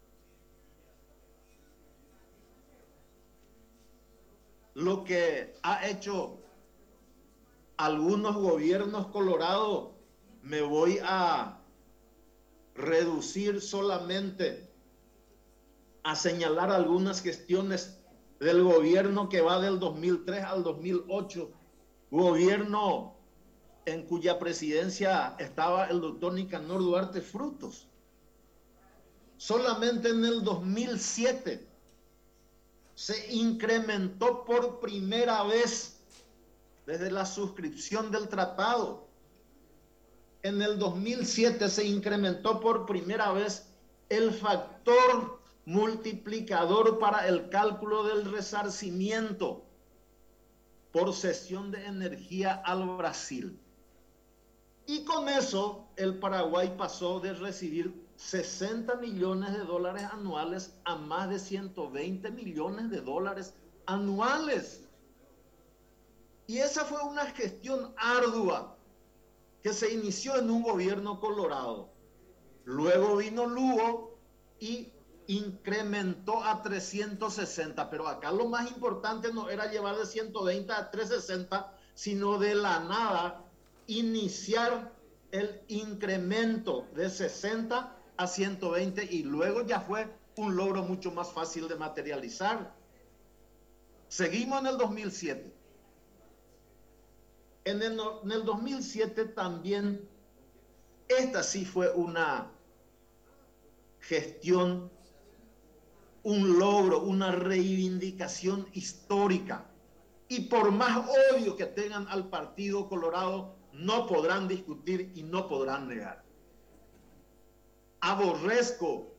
lo que ha hecho algunos gobiernos colorados, me voy a reducir solamente a señalar algunas gestiones del gobierno que va del 2003 al 2008, gobierno en cuya presidencia estaba el doctor Nicanor Duarte Frutos. Solamente en el 2007 se incrementó por primera vez desde la suscripción del tratado. En el 2007 se incrementó por primera vez el factor multiplicador para el cálculo del resarcimiento por cesión de energía al Brasil. Y con eso el Paraguay pasó de recibir 60 millones de dólares anuales a más de 120 millones de dólares anuales. Y esa fue una gestión ardua que se inició en un gobierno colorado. Luego vino Lugo y incrementó a 360, pero acá lo más importante no era llevar de 120 a 360, sino de la nada iniciar el incremento de 60 a 120 y luego ya fue un logro mucho más fácil de materializar. Seguimos en el 2007. En el 2007 también, esta sí fue una gestión, un logro, una reivindicación histórica. Y por más odio que tengan al Partido Colorado, no podrán discutir y no podrán negar. Aborrezco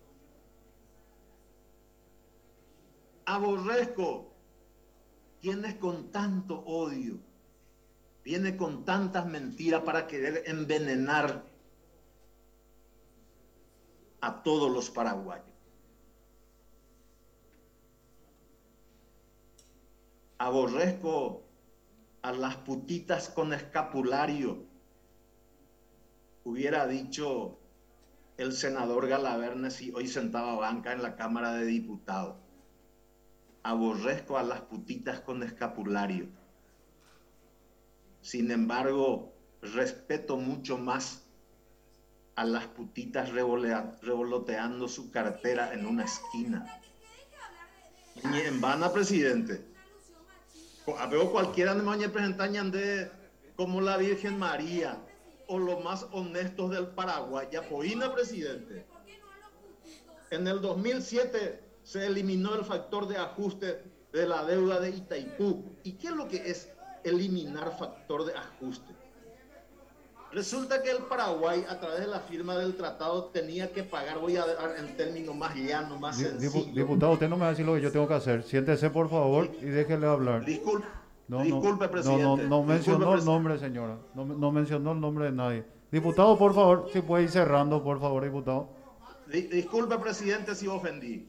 quienes con tanto odio viene con tantas mentiras para querer envenenar a todos los paraguayos. Aborrezco a las putitas con escapulario, hubiera dicho el senador Galaverne si hoy sentaba banca en la Cámara de Diputados. Aborrezco a las putitas con escapulario. Sin embargo, respeto mucho más a las putitas revoloteando su cartera en una esquina. Ni en vana, presidente. Veo cualquiera de mañana presentan de como la Virgen María o los más honestos del Paraguay. Apoína, presidente. En el 2007 se eliminó el factor de ajuste de la deuda de Itaipú. ¿Y qué es lo que es eliminar factor de ajuste? Resulta que el Paraguay, a través de la firma del tratado, tenía que pagar, voy a dar en términos más llanos, más sencillos. Diputado, usted no me va a decir lo que yo tengo que hacer. Siéntese, por favor, y déjele hablar. Disculpe, presidente. No mencionó el nombre, señora. No mencionó el nombre de nadie. Diputado, por favor, si puede ir cerrando, por favor, diputado. Disculpe, presidente, si ofendí.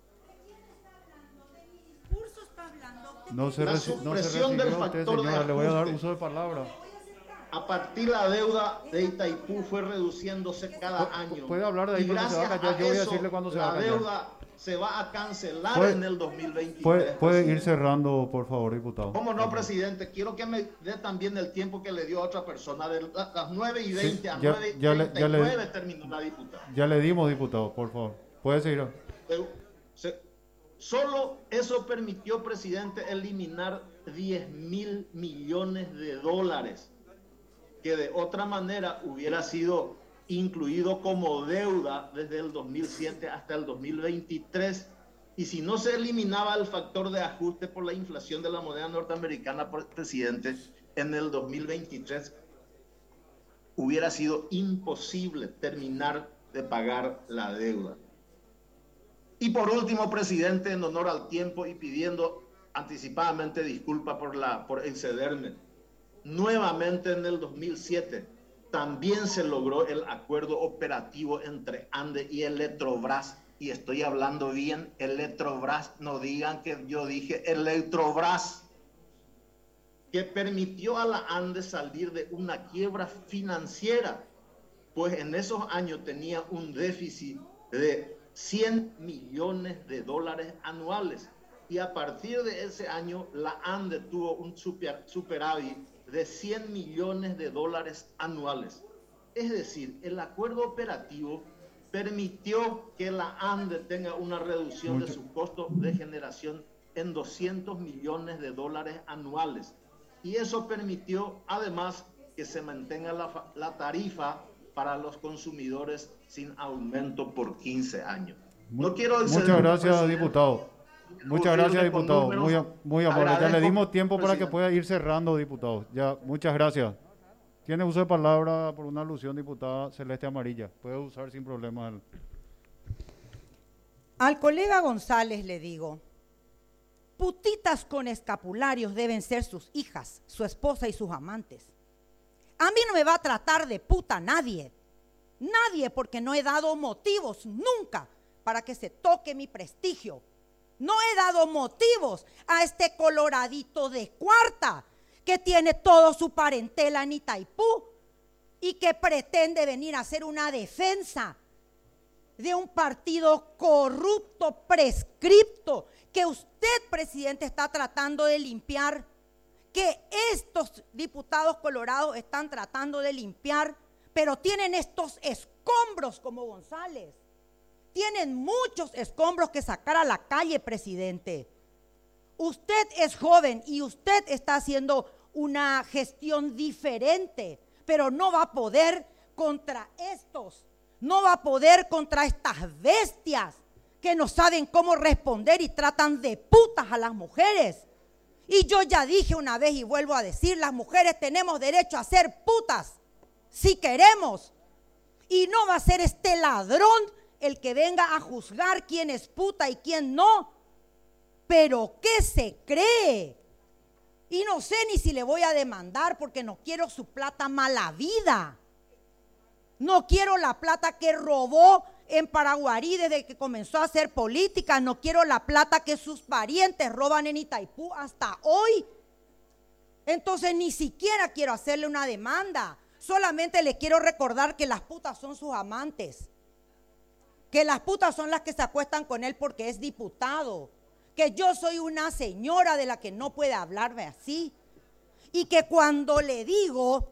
No se refirió a usted, señora. Le voy a dar uso de palabra. A partir de la deuda de Itaipú fue reduciéndose cada año. Puede hablar de ahí cuando se va a callar. Yo voy a decirle cuando se va a callar. La deuda se va a cancelar en el 2023. Puede ir cerrando, por favor, diputado. ¿Cómo no, presidente? Quiero que me dé también el tiempo que le dio a otra persona. De las 9:20 sí, a 9:39 terminó la diputada. Ya le dimos, diputado, por favor. Puede seguir. Solo eso permitió, presidente, eliminar 10.000 millones de dólares que de otra manera hubiera sido incluido como deuda desde el 2007 hasta el 2023. Y si no se eliminaba el factor de ajuste por la inflación de la moneda norteamericana, presidente, en el 2023 hubiera sido imposible terminar de pagar la deuda. Y por último, presidente, en honor al tiempo y pidiendo anticipadamente disculpas por excederme, nuevamente en el 2007 también se logró el acuerdo operativo entre ANDE y Electrobras, y estoy hablando bien, Electrobras, no digan que yo dije Electrobras, que permitió a la ANDE salir de una quiebra financiera, pues en esos años tenía un déficit de 100 millones de dólares anuales, y a partir de ese año la ANDE tuvo un superávit de 100 millones de dólares anuales. Es decir, el acuerdo operativo permitió que la ANDE tenga una reducción de su costo de generación en 200 millones de dólares anuales. Y eso permitió además que se mantenga la tarifa para los consumidores sin aumento por 15 años. No quiero Muchas gracias, diputado. Muchas gracias, diputado. Muy amable. Ya le dimos tiempo para que pueda ir cerrando, diputado. Ya, muchas gracias. Tiene uso de palabra por una alusión, diputada Celeste Amarilla. Puede usar sin problema. Al colega González le digo, putitas con escapularios deben ser sus hijas, su esposa y sus amantes. A mí no me va a tratar de puta nadie, porque no he dado motivos nunca para que se toque mi prestigio. No he dado motivos a este coloradito de cuarta que tiene todo su parentela en Itaipú y que pretende venir a hacer una defensa de un partido corrupto, prescripto, que usted, presidente, está tratando de limpiar, que estos diputados colorados están tratando de limpiar, pero tienen estos escombros como González. Tienen muchos escombros que sacar a la calle, presidente. Usted es joven y usted está haciendo una gestión diferente, pero no va a poder contra estos. No va a poder contra estas bestias que no saben cómo responder y tratan de putas a las mujeres. Y yo ya dije una vez y vuelvo a decir, las mujeres tenemos derecho a ser putas, si queremos. Y no va a ser este ladrón el que venga a juzgar quién es puta y quién no. Pero ¿qué se cree? Y no sé ni si le voy a demandar porque no quiero su plata mala vida. No quiero la plata que robó en Paraguarí desde que comenzó a hacer política. No quiero la plata que sus parientes roban en Itaipú hasta hoy. Entonces ni siquiera quiero hacerle una demanda. Solamente le quiero recordar que las putas son sus amantes. Que las putas son las que se acuestan con él porque es diputado. Que yo soy una señora de la que no puede hablarme así. Y que cuando le digo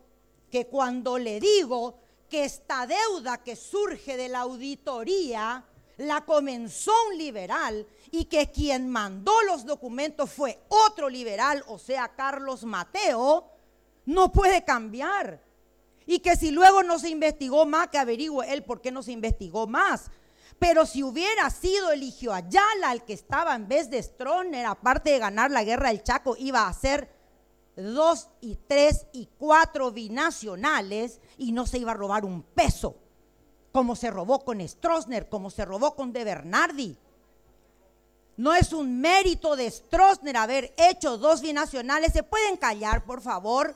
que esta deuda que surge de la auditoría la comenzó un liberal y que quien mandó los documentos fue otro liberal, o sea, Carlos Mateo, no puede cambiar. Y que si luego no se investigó más, que averigüe él por qué no se investigó más. Pero si hubiera sido Eligio Ayala el que estaba en vez de Stroessner, aparte de ganar la guerra del Chaco, iba a ser 2 y 3 y 4 binacionales y no se iba a robar un peso, como se robó con Stroessner, como se robó con De Bernardi. No es un mérito de Stroessner haber hecho 2 binacionales. ¿Se pueden callar, por favor?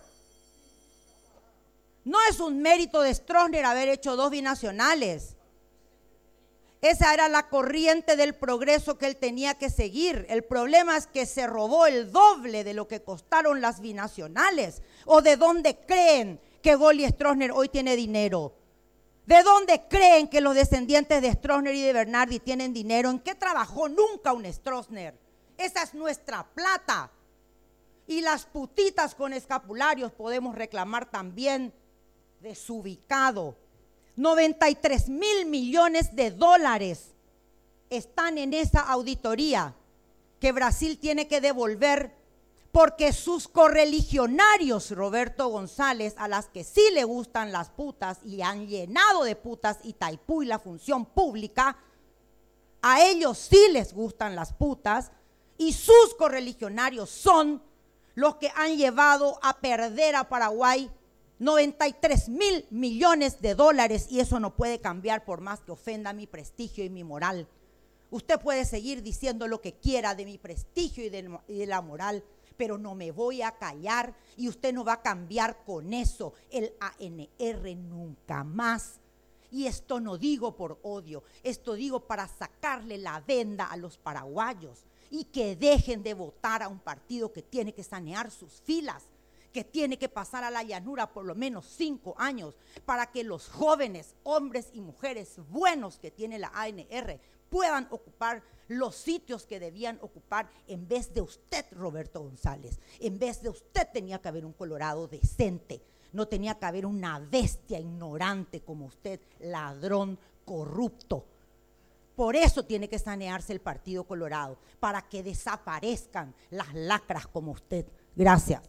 No es un mérito de Stroessner haber hecho 2 binacionales. Esa era la corriente del progreso que él tenía que seguir. El problema es que se robó el doble de lo que costaron las binacionales. ¿O de dónde creen que Goli Stroessner hoy tiene dinero? ¿De dónde creen que los descendientes de Stroessner y de Bernardi tienen dinero? ¿En qué trabajó nunca un Stroessner? Esa es nuestra plata. Y las putitas con escapularios podemos reclamar también desubicado. 93,000 millones de dólares están en esa auditoría que Brasil tiene que devolver porque sus correligionarios, Roberto González, a las que sí le gustan las putas y han llenado de putas Itaipú y la función pública, a ellos sí les gustan las putas y sus correligionarios son los que han llevado a perder a Paraguay 93,000 millones de dólares y eso no puede cambiar por más que ofenda mi prestigio y mi moral. Usted puede seguir diciendo lo que quiera de mi prestigio y de la moral, pero no me voy a callar y usted no va a cambiar con eso el ANR nunca más. Y esto no digo por odio, esto digo para sacarle la venda a los paraguayos y que dejen de votar a un partido que tiene que sanear sus filas, que tiene que pasar a la llanura por lo menos 5 años para que los jóvenes, hombres y mujeres buenos que tiene la ANR puedan ocupar los sitios que debían ocupar en vez de usted, Roberto González. En vez de usted tenía que haber un colorado decente, no tenía que haber una bestia ignorante como usted, ladrón corrupto. Por eso tiene que sanearse el Partido Colorado, para que desaparezcan las lacras como usted. Gracias.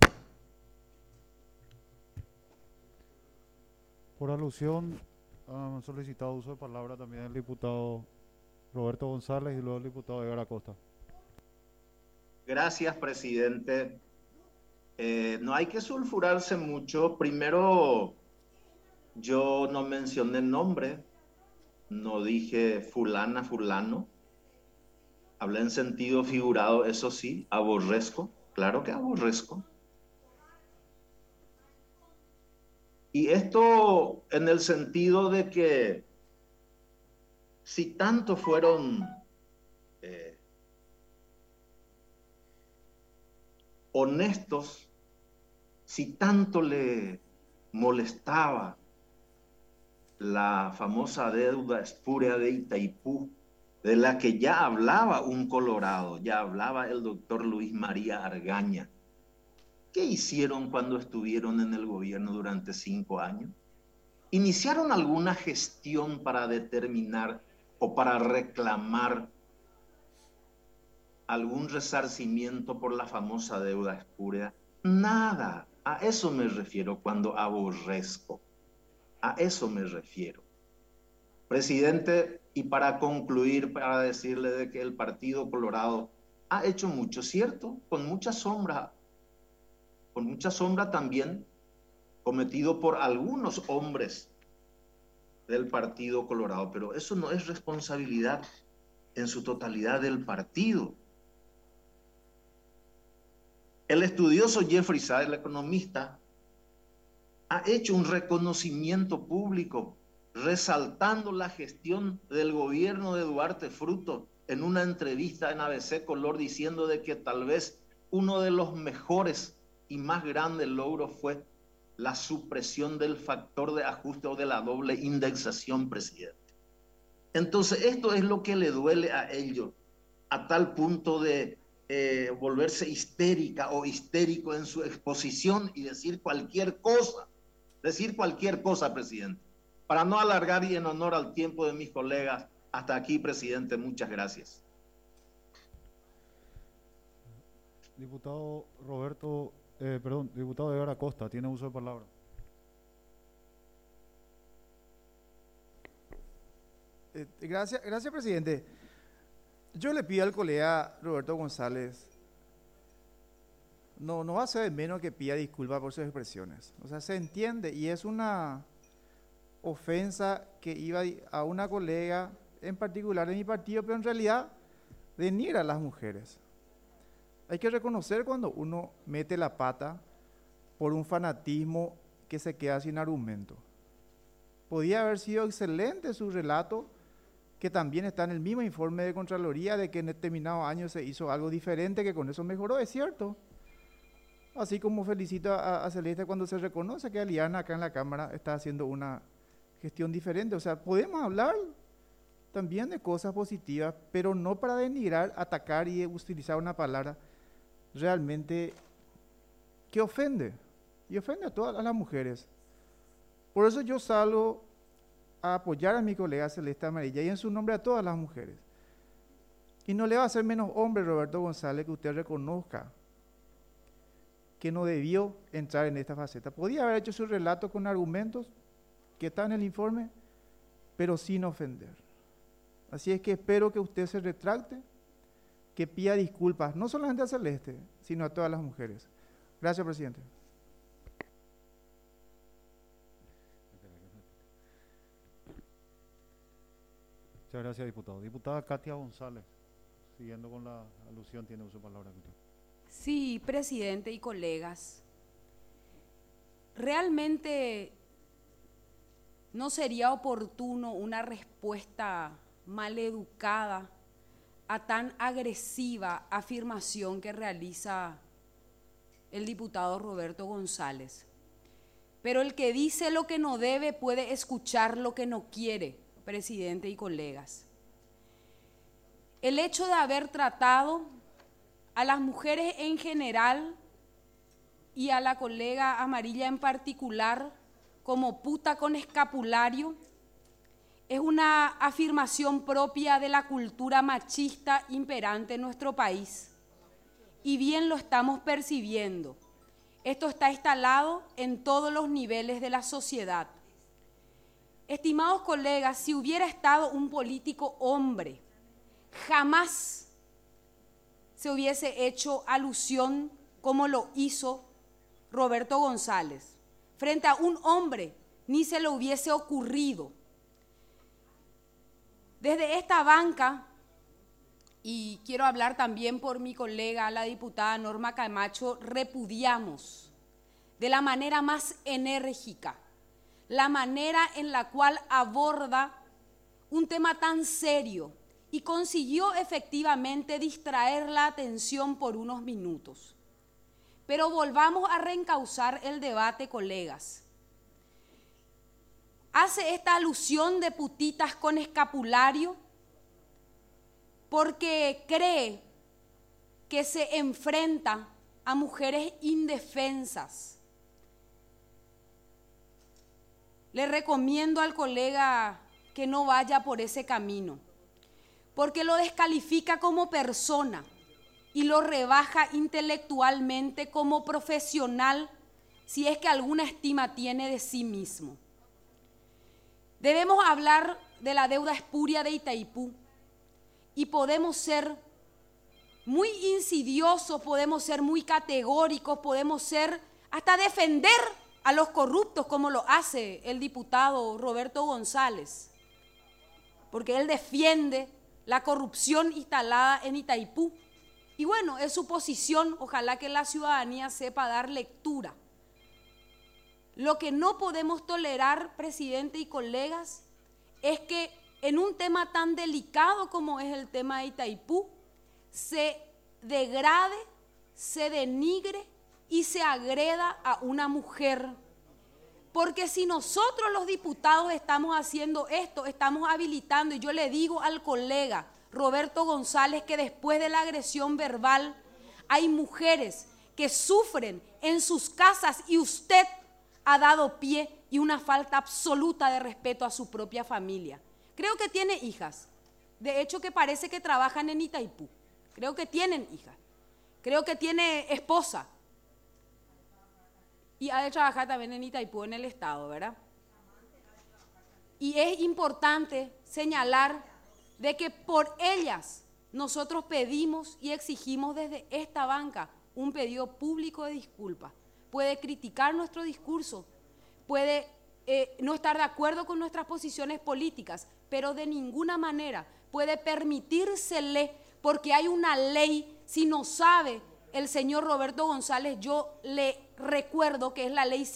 Por alusión, han solicitado uso de palabra también el diputado Roberto González y luego el diputado Edgar Acosta. Gracias, presidente. No hay que sulfurarse mucho. Primero, yo no mencioné nombre, no dije fulana, fulano. Hablé en sentido figurado, eso sí, aborrezco, claro que aborrezco. Y esto en el sentido de que si tanto fueron honestos, si tanto le molestaba la famosa deuda espúrea de Itaipú, de la que ya hablaba un colorado, ya hablaba el doctor Luis María Argaña. ¿Qué hicieron cuando estuvieron en el gobierno durante 5 años? ¿Iniciaron alguna gestión para determinar o para reclamar algún resarcimiento por la famosa deuda espúrea? Nada. A eso me refiero cuando aborrezco. A eso me refiero. Presidente, y para concluir, para decirle de que el Partido Colorado ha hecho mucho, ¿cierto? Con mucha sombra también cometido por algunos hombres del Partido Colorado, pero eso no es responsabilidad en su totalidad del partido. El estudioso Jeffrey Sachs, el economista, ha hecho un reconocimiento público resaltando la gestión del gobierno de Duarte Fruto en una entrevista en ABC Color, diciendo de que tal vez uno de los mejores y más grandes logros fue la supresión del factor de ajuste o de la doble indexación, presidente. Entonces, esto es lo que le duele a ellos, a tal punto de volverse histérica o histérico en su exposición y decir cualquier cosa, presidente. Para no alargar y en honor al tiempo de mis colegas, hasta aquí, presidente, muchas gracias. Diputado diputado Edgar Acosta, tiene uso de palabra. Gracias, presidente. Yo le pido al colega Roberto González, no va a ser de menos que pida disculpas por sus expresiones. O sea, se entiende y es una ofensa que iba a una colega en particular de mi partido, pero en realidad denigra a las mujeres. Hay que reconocer cuando uno mete la pata por un fanatismo que se queda sin argumento. Podía haber sido excelente su relato, que también está en el mismo informe de Contraloría, de que en determinados años se hizo algo diferente, que con eso mejoró, es cierto. Así como felicito a Celeste cuando se reconoce que Aliana acá en la Cámara está haciendo una gestión diferente. O sea, podemos hablar también de cosas positivas, pero no para denigrar, atacar y utilizar una palabra realmente que ofende, y ofende a todas las mujeres. Por eso yo salgo a apoyar a mi colega Celeste Amarilla y en su nombre a todas las mujeres. Y no le va a hacer menos hombre, Roberto González, que usted reconozca que no debió entrar en esta faceta. Podía haber hecho su relato con argumentos que están en el informe, pero sin ofender. Así es que espero que usted se retracte, que pida disculpas, no solamente a Celeste, sino a todas las mujeres. Gracias, presidente. Muchas gracias, diputado. Diputada Katia González, siguiendo con la alusión, tiene uso de palabra. Sí, presidente y colegas. Realmente no sería oportuno una respuesta maleducada a tan agresiva afirmación que realiza el diputado Roberto González. Pero el que dice lo que no debe puede escuchar lo que no quiere, presidente y colegas. El hecho de haber tratado a las mujeres en general y a la colega Amarilla en particular como puta con escapulario es una afirmación propia de la cultura machista imperante en nuestro país. Y bien lo estamos percibiendo. Esto está instalado en todos los niveles de la sociedad. Estimados colegas, si hubiera estado un político hombre, jamás se hubiese hecho alusión como lo hizo Roberto González. Frente a un hombre, ni se le hubiese ocurrido. Desde esta banca y quiero hablar también por mi colega, la diputada Norma Camacho, repudiamos de la manera más enérgica la manera en la cual aborda un tema tan serio y consiguió efectivamente distraer la atención por unos minutos. Pero volvamos a reencauzar el debate, colegas. Hace esta alusión de putitas con escapulario porque cree que se enfrenta a mujeres indefensas. Le recomiendo al colega que no vaya por ese camino, porque lo descalifica como persona y lo rebaja intelectualmente como profesional si es que alguna estima tiene de sí mismo. Debemos hablar de la deuda espuria de Itaipú y podemos ser muy insidiosos, podemos ser muy categóricos, podemos ser hasta defender a los corruptos como lo hace el diputado Roberto González, porque él defiende la corrupción instalada en Itaipú. Y bueno, es su posición, ojalá que la ciudadanía sepa dar lectura. Lo que no podemos tolerar, presidente y colegas, es que en un tema tan delicado como es el tema de Itaipú, se degrade, se denigre y se agreda a una mujer. Porque si nosotros los diputados estamos haciendo esto, estamos habilitando, y yo le digo al colega Roberto González que después de la agresión verbal hay mujeres que sufren en sus casas y usted ha dado pie y una falta absoluta de respeto a su propia familia. Creo que tiene hijas, de hecho que parece que trabajan en Itaipú, creo que tienen hijas, creo que tiene esposa. Y ha de trabajar también en Itaipú, en el Estado, ¿verdad? Y es importante señalar de que por ellas nosotros pedimos y exigimos desde esta banca un pedido público de disculpas. Puede criticar nuestro discurso, puede no estar de acuerdo con nuestras posiciones políticas, pero de ninguna manera puede permitírsele, porque hay una ley, si no sabe el señor Roberto González, yo le recuerdo que es la ley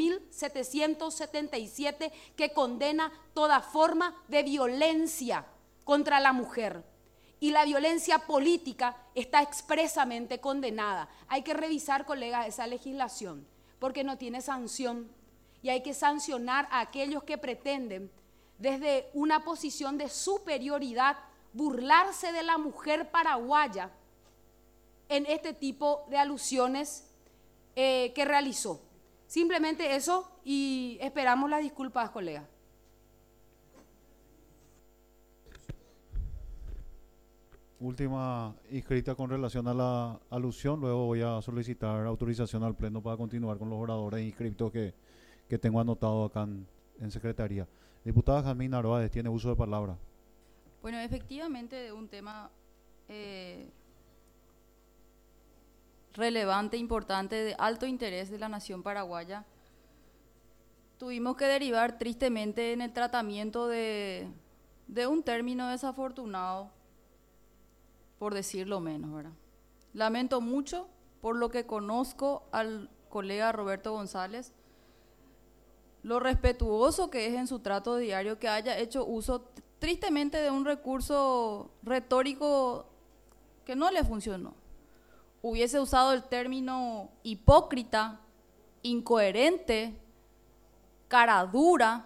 5.777 que condena toda forma de violencia contra la mujer. Y la violencia política está expresamente condenada. Hay que revisar, colegas, esa legislación, porque no tiene sanción. Y hay que sancionar a aquellos que pretenden, desde una posición de superioridad, burlarse de la mujer paraguaya en este tipo de alusiones que realizó. Simplemente eso, y esperamos las disculpas, colegas. Última inscrita con relación a la alusión, luego voy a solicitar autorización al Pleno para continuar con los oradores inscritos que tengo anotado acá en Secretaría. Diputada Jazmín Narváez, tiene uso de palabra. Bueno, efectivamente, un tema relevante, importante, de alto interés de la nación paraguaya. Tuvimos que derivar tristemente en el tratamiento de un término desafortunado, por decirlo menos, ¿verdad? Lamento mucho por lo que conozco al colega Roberto González, lo respetuoso que es en su trato diario, que haya hecho uso tristemente de un recurso retórico que no le funcionó. Hubiese usado el término hipócrita, incoherente, cara dura,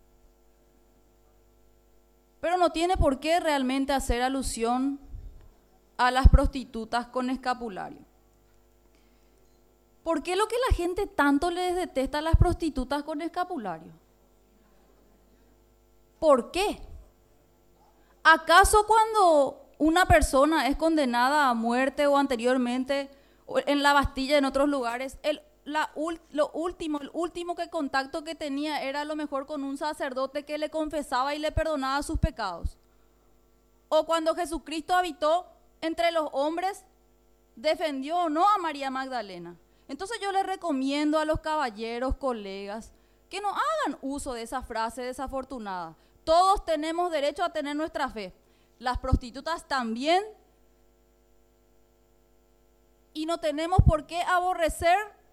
pero no tiene por qué realmente hacer alusión a las prostitutas con escapulario. ¿Por qué lo que la gente tanto les detesta a las prostitutas con escapulario? ¿Por qué? ¿Acaso cuando una persona es condenada a muerte o anteriormente en la Bastilla, en otros lugares, el último contacto que tenía era a lo mejor con un sacerdote que le confesaba y le perdonaba sus pecados? O cuando Jesucristo habitó entre los hombres, ¿defendió o no a María Magdalena? Entonces yo les recomiendo a los caballeros, colegas, que no hagan uso de esa frase desafortunada. Todos tenemos derecho a tener nuestra fe. Las prostitutas también Y no tenemos por qué aborrecer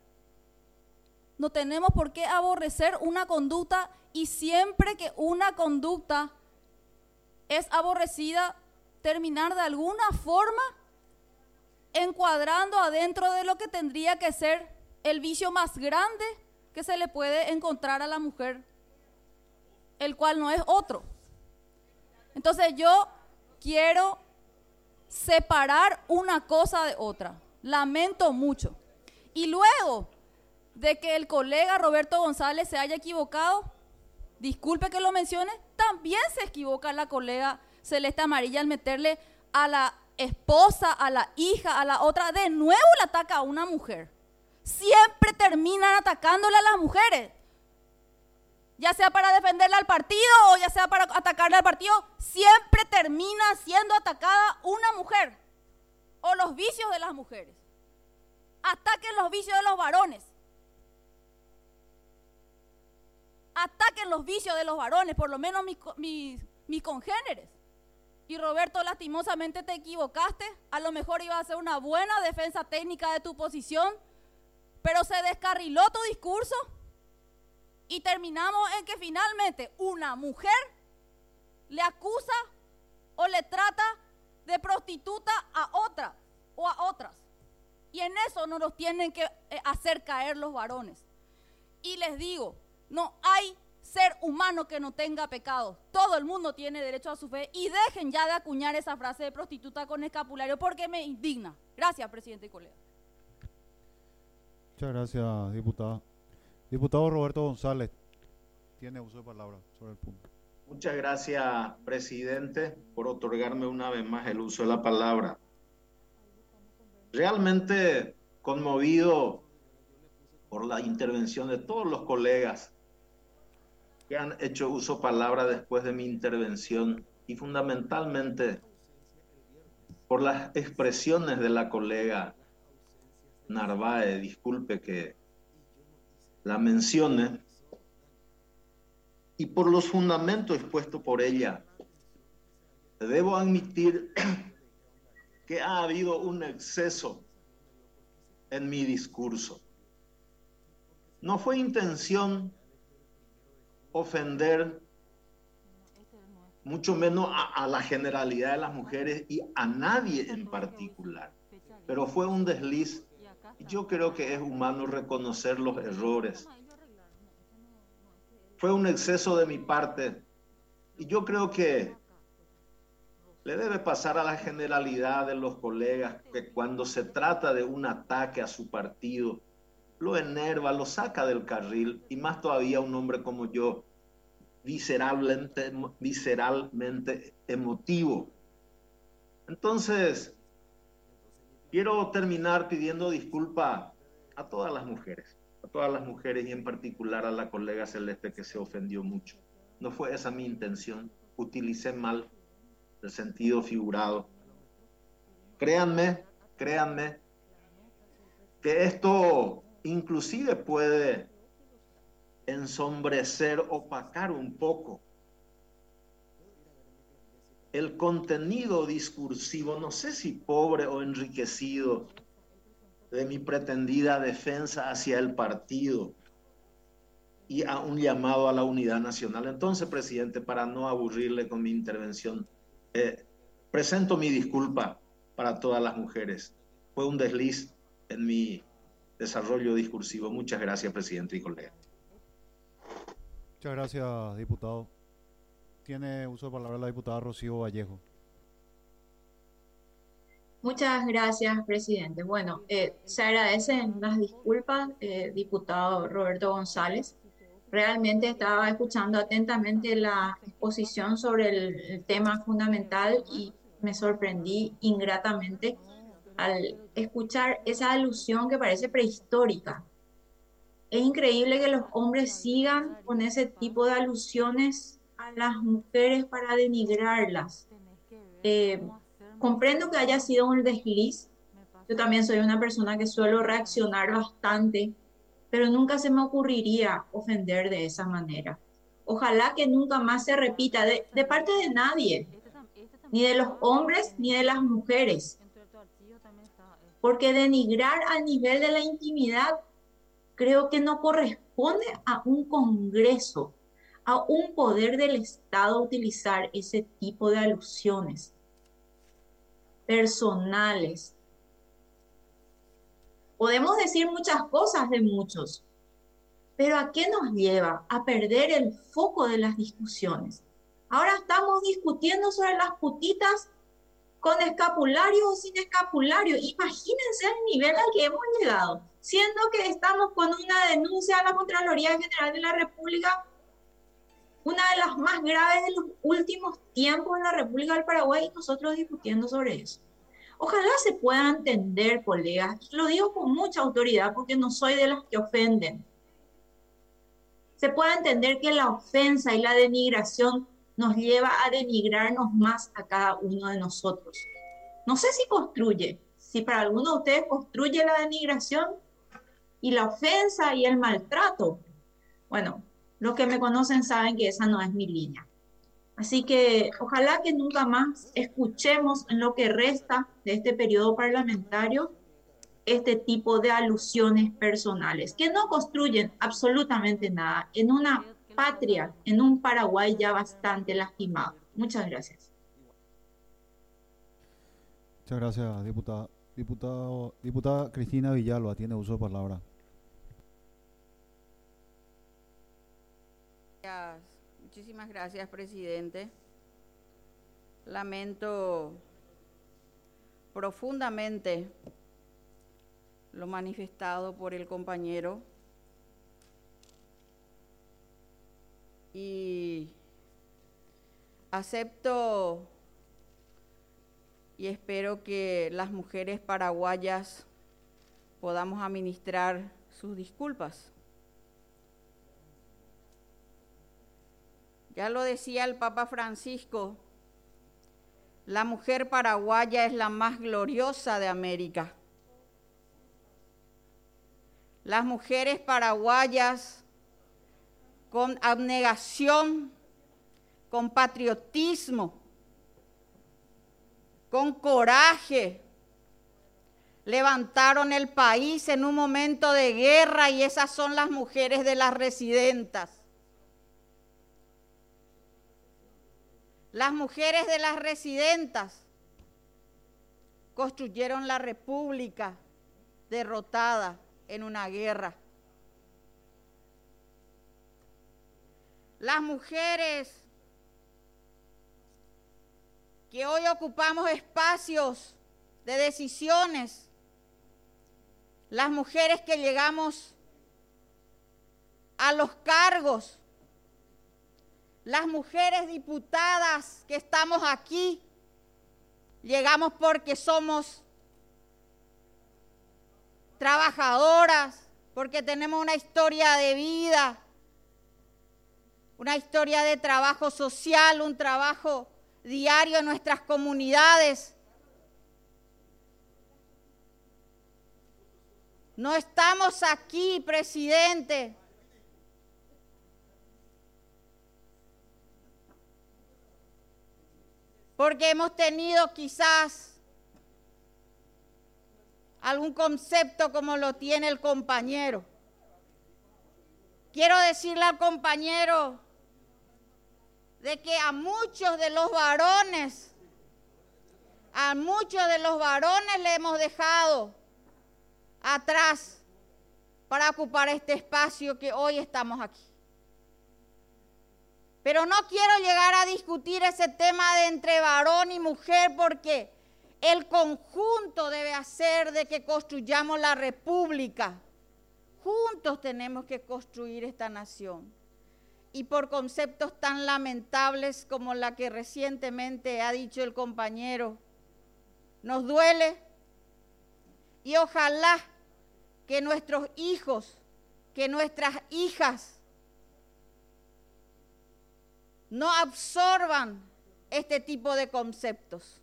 una conducta, y siempre que una conducta es aborrecida, terminar de alguna forma encuadrando adentro de lo que tendría que ser el vicio más grande que se le puede encontrar a la mujer, el cual no es otro. Entonces yo quiero separar una cosa de otra. Lamento mucho. Y luego de que el colega Roberto González se haya equivocado, disculpe que lo mencione, también se equivoca la colega Celeste Amarilla al meterle a la esposa, a la hija, a la otra, de nuevo le ataca a una mujer. Siempre terminan atacándole a las mujeres, ya sea para defenderle al partido o ya sea para atacarle al partido, siempre termina siendo atacada una mujer o los vicios de las mujeres. Ataquen los vicios de los varones. Ataquen los vicios de los varones, por lo menos mis congéneres. Y Roberto, lastimosamente te equivocaste, a lo mejor iba a hacer una buena defensa técnica de tu posición, pero se descarriló tu discurso y terminamos en que finalmente una mujer le acusa o le trata de prostituta a otra o a otras. Y en eso no nos tienen que hacer caer los varones. Y les digo, no hay ser humano que no tenga pecado. Todo el mundo tiene derecho a su fe, y dejen ya de acuñar esa frase de prostituta con escapulario porque me indigna. Gracias, presidente y colega. Muchas gracias, diputada. Diputado Roberto González, tiene uso de palabra sobre el punto. Muchas gracias, presidente, por otorgarme una vez más el uso de la palabra. Realmente conmovido por la intervención de todos los colegas que han hecho uso de palabra después de mi intervención, y fundamentalmente por las expresiones de la colega Narváez, disculpe que la mencione, y por los fundamentos expuestos por ella. Debo admitir que ha habido un exceso en mi discurso. No fue intención ofender, mucho menos a la generalidad de las mujeres y a nadie en particular, pero fue un desliz. Yo creo que es humano reconocer los errores. Fue un exceso de mi parte, y yo creo que le debe pasar a la generalidad de los colegas que cuando se trata de un ataque a su partido, lo enerva, lo saca del carril, y más todavía un hombre como yo, visceralmente emotivo. Entonces, quiero terminar pidiendo disculpa a todas las mujeres y en particular a la colega Celeste, que se ofendió mucho. No fue esa mi intención, utilicé mal el sentido figurado. Créanme que esto inclusive puede ensombrecer, opacar un poco el contenido discursivo, no sé si pobre o enriquecido, de mi pretendida defensa hacia el partido y a un llamado a la unidad nacional. Entonces, presidente, para no aburrirle con mi intervención, presento mi disculpa para todas las mujeres. Fue un desliz en mi desarrollo discursivo. Muchas gracias, presidente y colega. Muchas gracias, diputado. Tiene uso de palabra la diputada Rocío Vallejo. Muchas gracias, presidente. Bueno, se agradecen las disculpas, diputado Roberto González. Realmente estaba escuchando atentamente la exposición sobre el tema fundamental y me sorprendí ingratamente al escuchar esa alusión que parece prehistórica. Es increíble que los hombres sigan con ese tipo de alusiones a las mujeres para denigrarlas. Comprendo que haya sido un desliz. Yo también soy una persona que suelo reaccionar bastante, pero nunca se me ocurriría ofender de esa manera. Ojalá que nunca más se repita de parte de nadie, ni de los hombres ni de las mujeres, porque denigrar al nivel de la intimidad creo que no corresponde a un Congreso, a un poder del Estado utilizar ese tipo de alusiones personales. Podemos decir muchas cosas de muchos, pero ¿a qué nos lleva? A perder el foco de las discusiones. Ahora estamos discutiendo sobre las putitas con escapulario o sin escapulario. Imagínense el nivel al que hemos llegado, siendo que estamos con una denuncia a la Contraloría General de la República, una de las más graves de los últimos tiempos en la República del Paraguay, y nosotros discutiendo sobre eso. Ojalá se pueda entender, colegas, y lo digo con mucha autoridad porque no soy de las que ofenden. Se pueda entender que la ofensa y la denigración nos lleva a denigrarnos más a cada uno de nosotros. No sé si construye, si para alguno de ustedes construye la denigración y la ofensa y el maltrato. Bueno, los que me conocen saben que esa no es mi línea. Así que ojalá que nunca más escuchemos en lo que resta de este periodo parlamentario este tipo de alusiones personales que no construyen absolutamente nada en una patria, en un Paraguay ya bastante lastimado. Muchas gracias. Muchas gracias, diputada. Diputada Cristina Villalba, tiene uso de palabra. Muchísimas gracias, presidente. Lamento profundamente lo manifestado por el compañero y acepto y espero que las mujeres paraguayas podamos administrar sus disculpas. Ya lo decía el Papa Francisco, la mujer paraguaya es la más gloriosa de América. Las mujeres paraguayas con abnegación, con patriotismo, con coraje, levantaron el país en un momento de guerra y esas son las mujeres de las residentas. Las mujeres de las residentas construyeron la república derrotada en una guerra. Las mujeres que hoy ocupamos espacios de decisiones, las mujeres que llegamos a los cargos, las mujeres diputadas que estamos aquí, llegamos porque somos trabajadoras, porque tenemos una historia de vida, una historia de trabajo social, un trabajo diario en nuestras comunidades. No estamos aquí, presidente, porque hemos tenido quizás algún concepto como lo tiene el compañero. Quiero decirle al compañero de que a muchos de los varones le hemos dejado atrás para ocupar este espacio que hoy estamos aquí. Pero no quiero llegar a discutir ese tema de entre varón y mujer porque el conjunto debe hacer de que construyamos la república. Juntos tenemos que construir esta nación. Y por conceptos tan lamentables como la que recientemente ha dicho el compañero, nos duele y ojalá que nuestros hijos, que nuestras hijas no absorban este tipo de conceptos.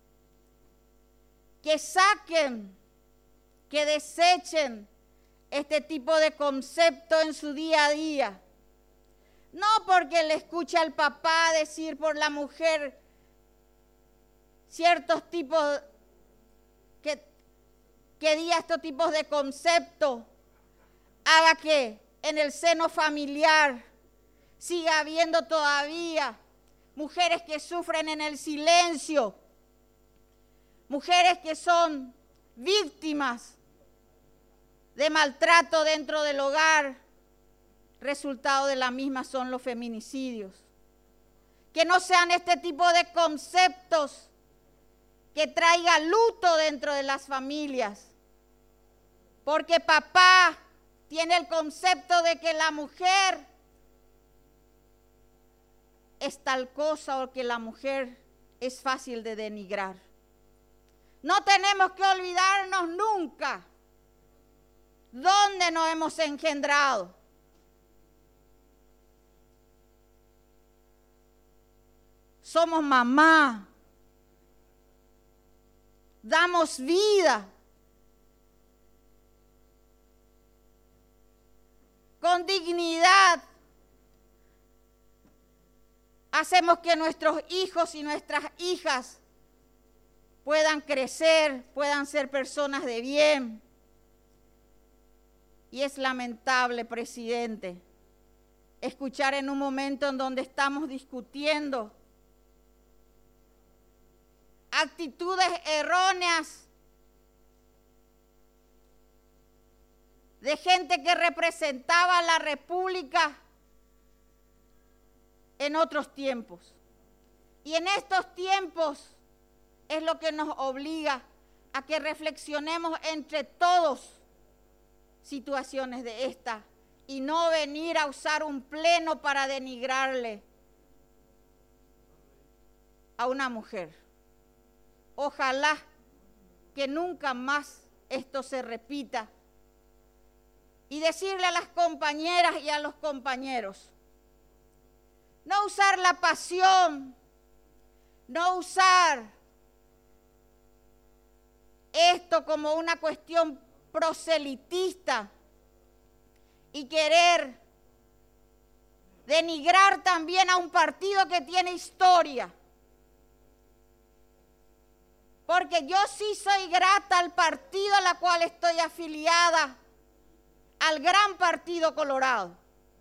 Que saquen, que desechen este tipo de concepto en su día a día. No porque le escuche al papá decir por la mujer ciertos tipos que diga estos tipos de conceptos haga que en el seno familiar siga habiendo todavía mujeres que sufren en el silencio, mujeres que son víctimas de maltrato dentro del hogar. Resultado de la misma son los feminicidios. Que no sean este tipo de conceptos que traiga luto dentro de las familias. Porque papá tiene el concepto de que la mujer es tal cosa o que la mujer es fácil de denigrar. No tenemos que olvidarnos nunca dónde nos hemos engendrado. Somos mamá. Damos vida. Con dignidad. Hacemos que nuestros hijos y nuestras hijas puedan crecer, puedan ser personas de bien. Y es lamentable, presidente, escuchar en un momento en donde estamos discutiendo actitudes erróneas de gente que representaba a la República en otros tiempos. Y en estos tiempos es lo que nos obliga a que reflexionemos entre todos situaciones de esta y no venir a usar un pleno para denigrarle a una mujer. Ojalá que nunca más esto se repita y decirle a las compañeras y a los compañeros, no usar la pasión, no usar esto como una cuestión proselitista y querer denigrar también a un partido que tiene historia. Porque yo sí soy grata al partido a la cual estoy afiliada, al gran Partido Colorado.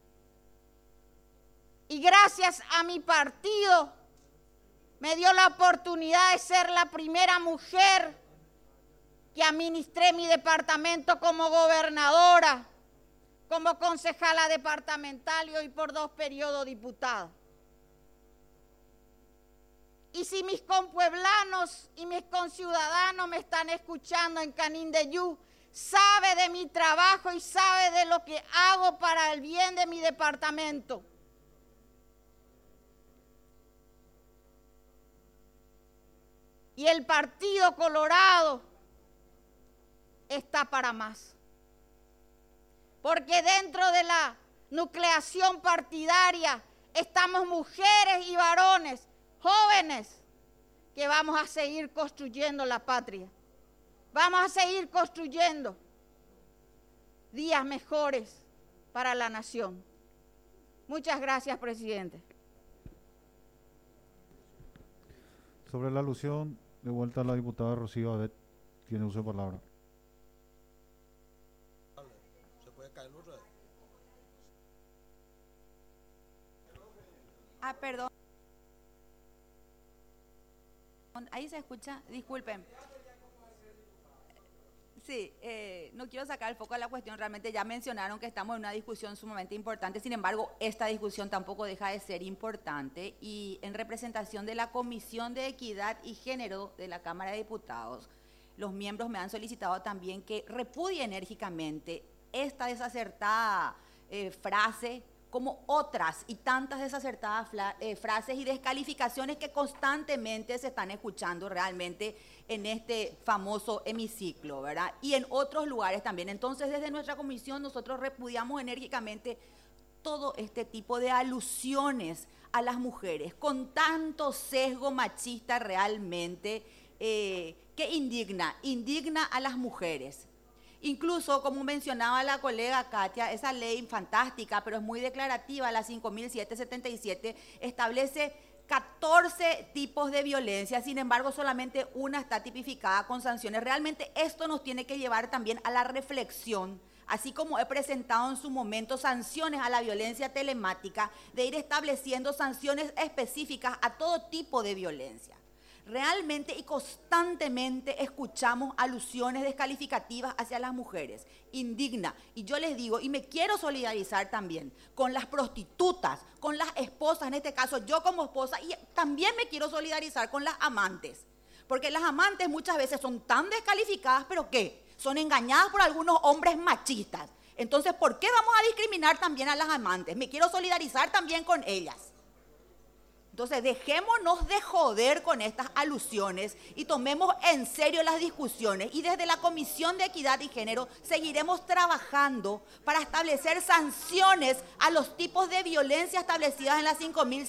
Y gracias a mi partido me dio la oportunidad de ser la primera mujer que administré mi departamento como gobernadora, como concejala departamental y hoy por 2 periodos diputada. Y si mis compueblanos y mis conciudadanos me están escuchando en Canindeyú, sabe de mi trabajo y sabe de lo que hago para el bien de mi departamento. Y el Partido Colorado está para más. Porque dentro de la nucleación partidaria estamos mujeres y varones, jóvenes, que vamos a seguir construyendo la patria. Vamos a seguir construyendo días mejores para la nación. Muchas gracias, presidente. Sobre la alusión, de vuelta a la diputada Rocío Adet, tiene uso de palabra. Perdón. Ahí se escucha, disculpen. Sí, no quiero sacar el foco de la cuestión, realmente ya mencionaron que estamos en una discusión sumamente importante, sin embargo, esta discusión tampoco deja de ser importante y en representación de la Comisión de Equidad y Género de la Cámara de Diputados, los miembros me han solicitado también que repudie enérgicamente esta desacertada frase, como otras y tantas desacertadas frases y descalificaciones que constantemente se están escuchando realmente en este famoso hemiciclo, ¿verdad? Y en otros lugares también. Entonces, desde nuestra comisión nosotros repudiamos enérgicamente todo este tipo de alusiones a las mujeres, con tanto sesgo machista realmente que indigna a las mujeres. Incluso, como mencionaba la colega Katia, esa ley fantástica, pero es muy declarativa, la 5.777, establece 14 tipos de violencia, sin embargo solamente una está tipificada con sanciones. Realmente esto nos tiene que llevar también a la reflexión, así como he presentado en su momento sanciones a la violencia telemática, de ir estableciendo sanciones específicas a todo tipo de violencia. Realmente y constantemente escuchamos alusiones descalificativas hacia las mujeres, indigna. Y yo les digo, y me quiero solidarizar también con las prostitutas, con las esposas, en este caso yo como esposa, y también me quiero solidarizar con las amantes. Porque las amantes muchas veces son tan descalificadas, pero ¿qué? Son engañadas por algunos hombres machistas. Entonces, ¿por qué vamos a discriminar también a las amantes? Me quiero solidarizar también con ellas. Entonces, dejémonos de joder con estas alusiones y tomemos en serio las discusiones. Y desde la Comisión de Equidad y Género seguiremos trabajando para establecer sanciones a los tipos de violencia establecidas en la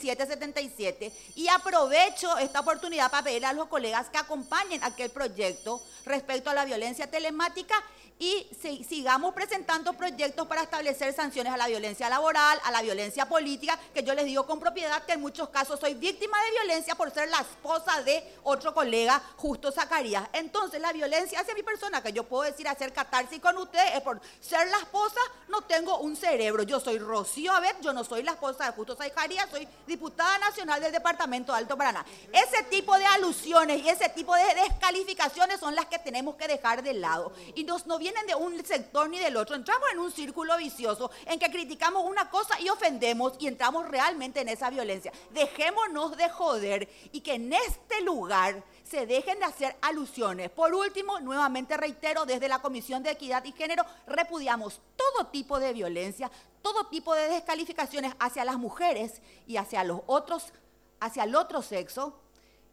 5.777. Y aprovecho esta oportunidad para pedirle a los colegas que acompañen aquel proyecto respecto a la violencia telemática y sigamos presentando proyectos para establecer sanciones a la violencia laboral, a la violencia política, que yo les digo con propiedad que en muchos casos soy víctima de violencia por ser la esposa de otro colega, Justo Zacarías. Entonces la violencia hacia mi persona, que yo puedo decir hacer catarsis con ustedes, es por ser la esposa, no tengo un cerebro. Yo soy Rocío Abet, yo no soy la esposa de Justo Zacarías, soy diputada nacional del departamento de Alto Paraná. Ese tipo de alusiones y ese tipo de descalificaciones son las que tenemos que dejar de lado. Y no vienen de un sector ni del otro. Entramos en un círculo vicioso en que criticamos una cosa y ofendemos y entramos realmente en esa violencia. Dejémonos de joder y que en este lugar se dejen de hacer alusiones. Por último, nuevamente reitero, desde la Comisión de Equidad y Género repudiamos todo tipo de violencia, todo tipo de descalificaciones hacia las mujeres y hacia los otros, hacia el otro sexo.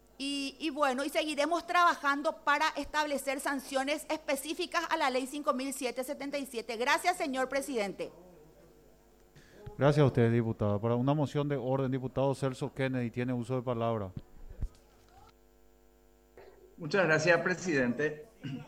Y bueno, y seguiremos trabajando para establecer sanciones específicas a la ley 5.777. Gracias, señor presidente. Gracias a usted, diputada. Para una moción de orden, diputado Celso Kennedy tiene uso de palabra. Muchas gracias, presidente.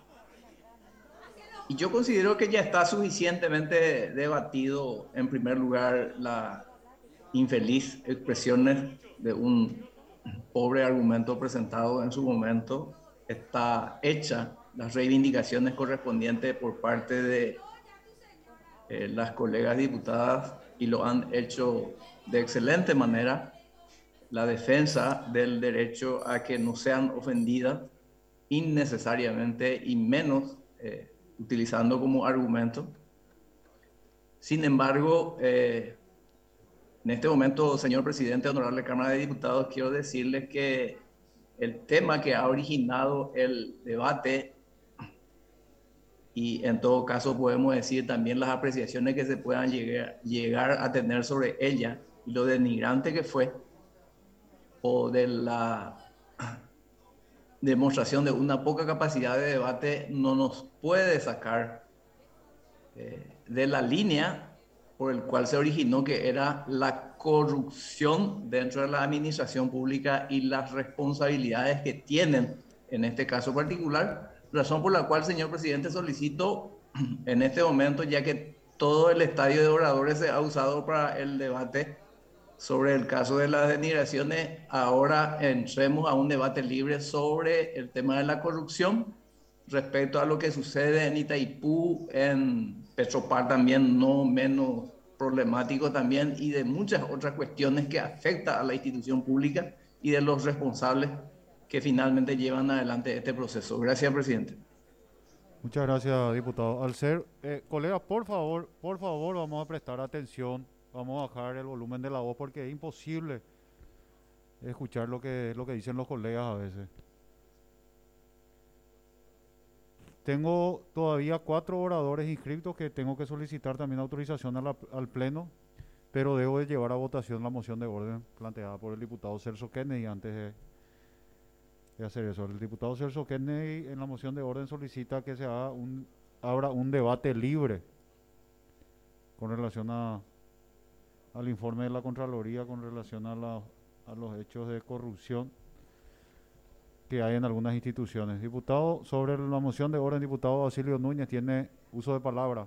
Y yo considero que ya está suficientemente debatido, en primer lugar, la infeliz expresiones de un pobre argumento presentado en su momento. Está hecha las reivindicaciones correspondientes por parte de las colegas diputadas y lo han hecho de excelente manera. La defensa del derecho a que no sean ofendidas innecesariamente y menos utilizando como argumento. Sin embargo, en este momento, señor presidente, honorable Cámara de Diputados, quiero decirles que el tema que ha originado el debate y en todo caso podemos decir también las apreciaciones que se puedan llegar a tener sobre ella y lo denigrante que fue o de la demostración de una poca capacidad de debate no nos puede sacar de la línea por el cual se originó, que era la corrupción dentro de la administración pública y las responsabilidades que tienen en este caso particular, razón por la cual, señor presidente, solicito en este momento, ya que todo el estadio de oradores se ha usado para el debate sobre el caso de las denigraciones, ahora entremos a un debate libre sobre el tema de la corrupción respecto a lo que sucede en Itaipú, en Petropar también, no menos problemático también, y de muchas otras cuestiones que afectan a la institución pública y de los responsables que finalmente llevan adelante este proceso. Gracias, presidente. Muchas gracias, diputado. Al ser, colegas, por favor, vamos a prestar atención, vamos a bajar el volumen de la voz porque es imposible escuchar lo que dicen los colegas a veces. Tengo todavía 4 oradores inscritos que tengo que solicitar también autorización al Pleno, pero debo de llevar a votación la moción de orden planteada por el diputado Celso Kennedy antes de hacer eso. El diputado Celso Kennedy en la moción de orden solicita que se abra un debate libre con relación al informe de la Contraloría, con relación a los hechos de corrupción que hay en algunas instituciones. Diputado, sobre la moción de orden, diputado Basilio Núñez tiene uso de palabra.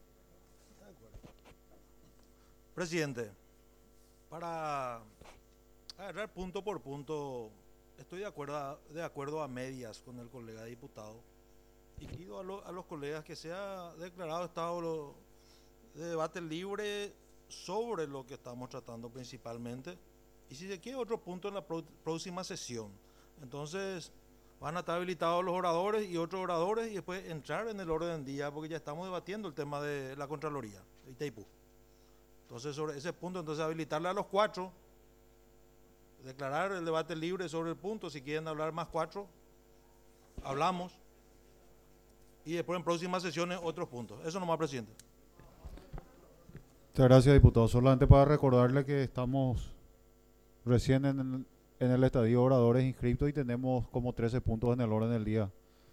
Presidente, para Agarrar punto por punto, estoy de acuerdo a medias con el colega diputado. Y pido a los colegas que sea declarado estado de debate libre sobre lo que estamos tratando principalmente. Y si se quiere otro punto en la próxima sesión. Entonces van a estar habilitados los oradores y otros oradores y después entrar en el orden del día porque ya estamos debatiendo el tema de la Contraloría, Itaipú. Entonces sobre ese punto, entonces habilitarle a los 4, declarar el debate libre sobre el punto, si quieren hablar más 4, hablamos. Y después en próximas sesiones otros puntos. Eso nomás, presidente. Muchas gracias, diputado. Solamente para recordarle que estamos recién en el estadio de oradores inscritos y tenemos como 13 puntos en el orden del día.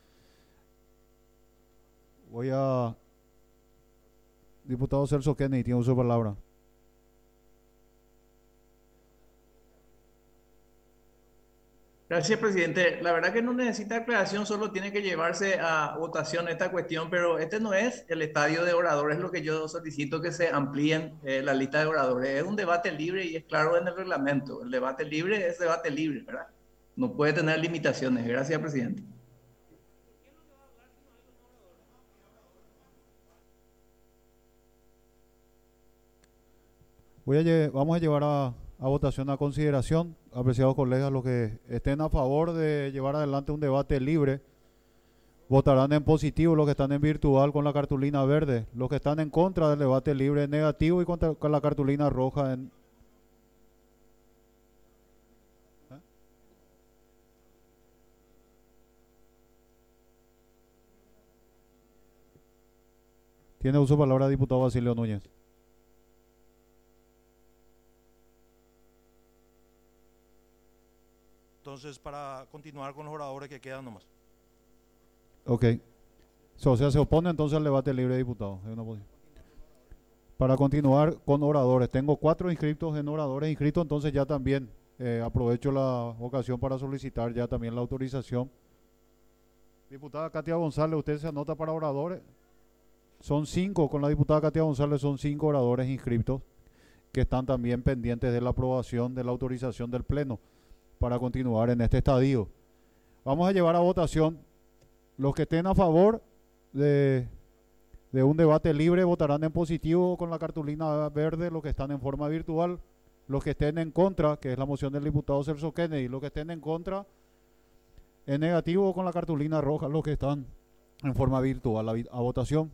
Diputado Celso Kennedy, tiene uso de palabra. Gracias, presidente. La verdad que no necesita aclaración, solo tiene que llevarse a votación esta cuestión, pero este no es el estadio de oradores, lo que yo solicito que se amplíen la lista de oradores. Es un debate libre y es claro en el reglamento. El debate libre es debate libre, ¿verdad? No puede tener limitaciones. Gracias, presidente. Vamos a llevar a votación a consideración, apreciados colegas, los que estén a favor de llevar adelante un debate libre, votarán en positivo, los que están en virtual con la cartulina verde, los que están en contra del debate libre en negativo y con la cartulina roja en... Tiene uso de palabra diputado Basilio Núñez. Entonces, para continuar con los oradores que quedan nomás. Ok. O sea, se opone entonces al debate libre, diputado. Para continuar con oradores. Tengo 4 inscritos en oradores inscritos, entonces ya también aprovecho la ocasión para solicitar ya también la autorización. Diputada Katia González, ¿usted se anota para oradores? Son 5, con la diputada Katia González son 5 oradores inscritos que están también pendientes de la aprobación de la autorización del Pleno para continuar en este estadio. Vamos a llevar a votación. Los que estén a favor de un debate libre votarán en positivo con la cartulina verde, los que están en forma virtual. Los que estén en contra, que es la moción del diputado Celso Kennedy, los que estén en contra, en negativo con la cartulina roja, los que están en forma virtual a votación.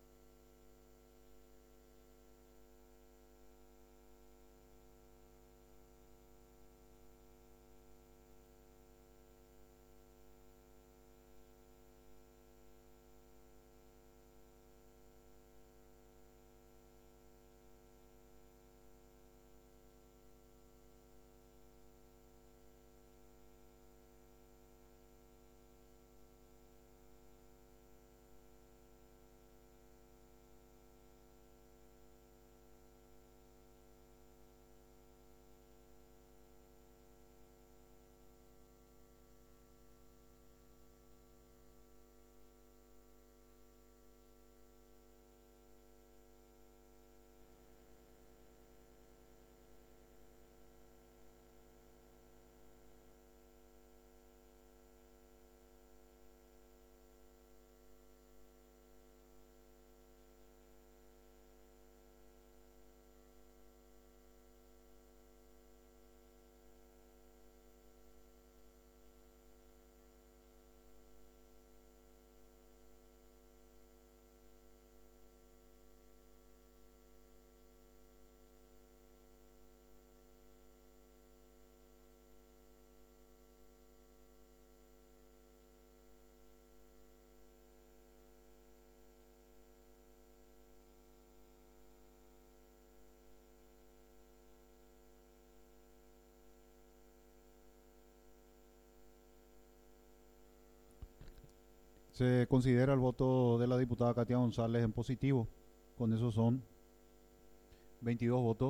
Se considera el voto de la diputada Katia González en positivo. Con eso son 22 votos.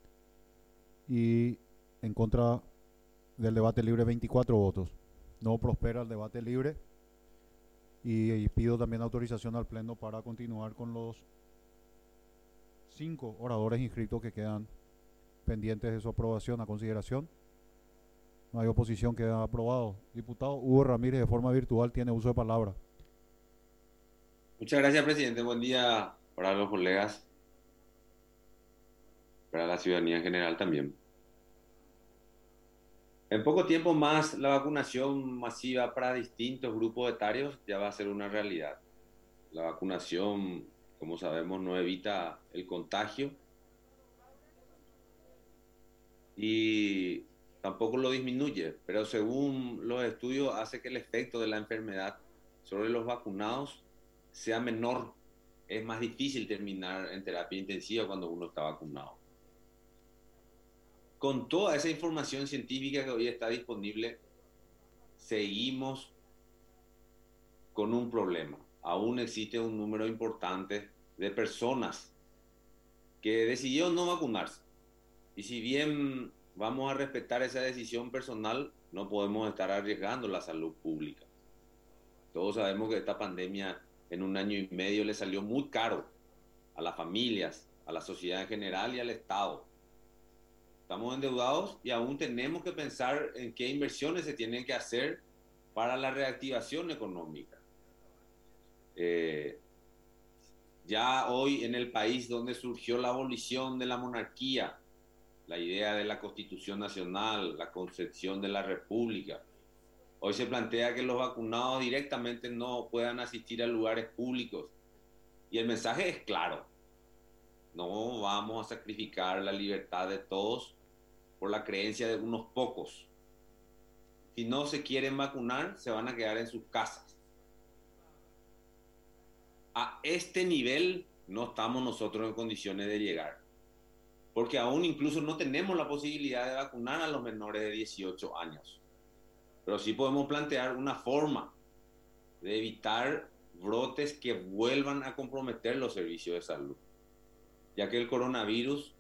Y en contra del debate libre 24 votos. No prospera el debate libre. Y pido también autorización al Pleno para continuar con los 5 oradores inscritos que quedan pendientes de su aprobación a consideración. No hay oposición, queda aprobado. Diputado Hugo Ramírez, de forma virtual, tiene uso de palabra. Muchas gracias, presidente. Buen día para los colegas, para la ciudadanía en general también. En poco tiempo más, la vacunación masiva para distintos grupos etarios ya va a ser una realidad. La vacunación, como sabemos, no evita el contagio y tampoco lo disminuye, pero según los estudios hace que el efecto de la enfermedad sobre los vacunados sea menor. Es más difícil terminar en terapia intensiva cuando uno está vacunado. Con toda esa información científica que hoy está disponible, seguimos con un problema. Aún existe un número importante de personas que decidieron no vacunarse. Y si bien vamos a respetar esa decisión personal, no podemos estar arriesgando la salud pública. Todos sabemos que esta pandemia en 1 año y medio le salió muy caro a las familias, a la sociedad en general y al Estado. Estamos endeudados y aún tenemos que pensar en qué inversiones se tienen que hacer para la reactivación económica. Ya hoy en el país donde surgió la abolición de la monarquía, la idea de la Constitución Nacional, la concepción de la República, hoy se plantea que los vacunados directamente no puedan asistir a lugares públicos. Y el mensaje es claro. No vamos a sacrificar la libertad de todos por la creencia de unos pocos. Si no se quieren vacunar, se van a quedar en sus casas. A este nivel no estamos nosotros en condiciones de llegar. Porque aún incluso no tenemos la posibilidad de vacunar a los menores de 18 años. Pero sí podemos plantear una forma de evitar brotes que vuelvan a comprometer los servicios de salud, ya que el coronavirus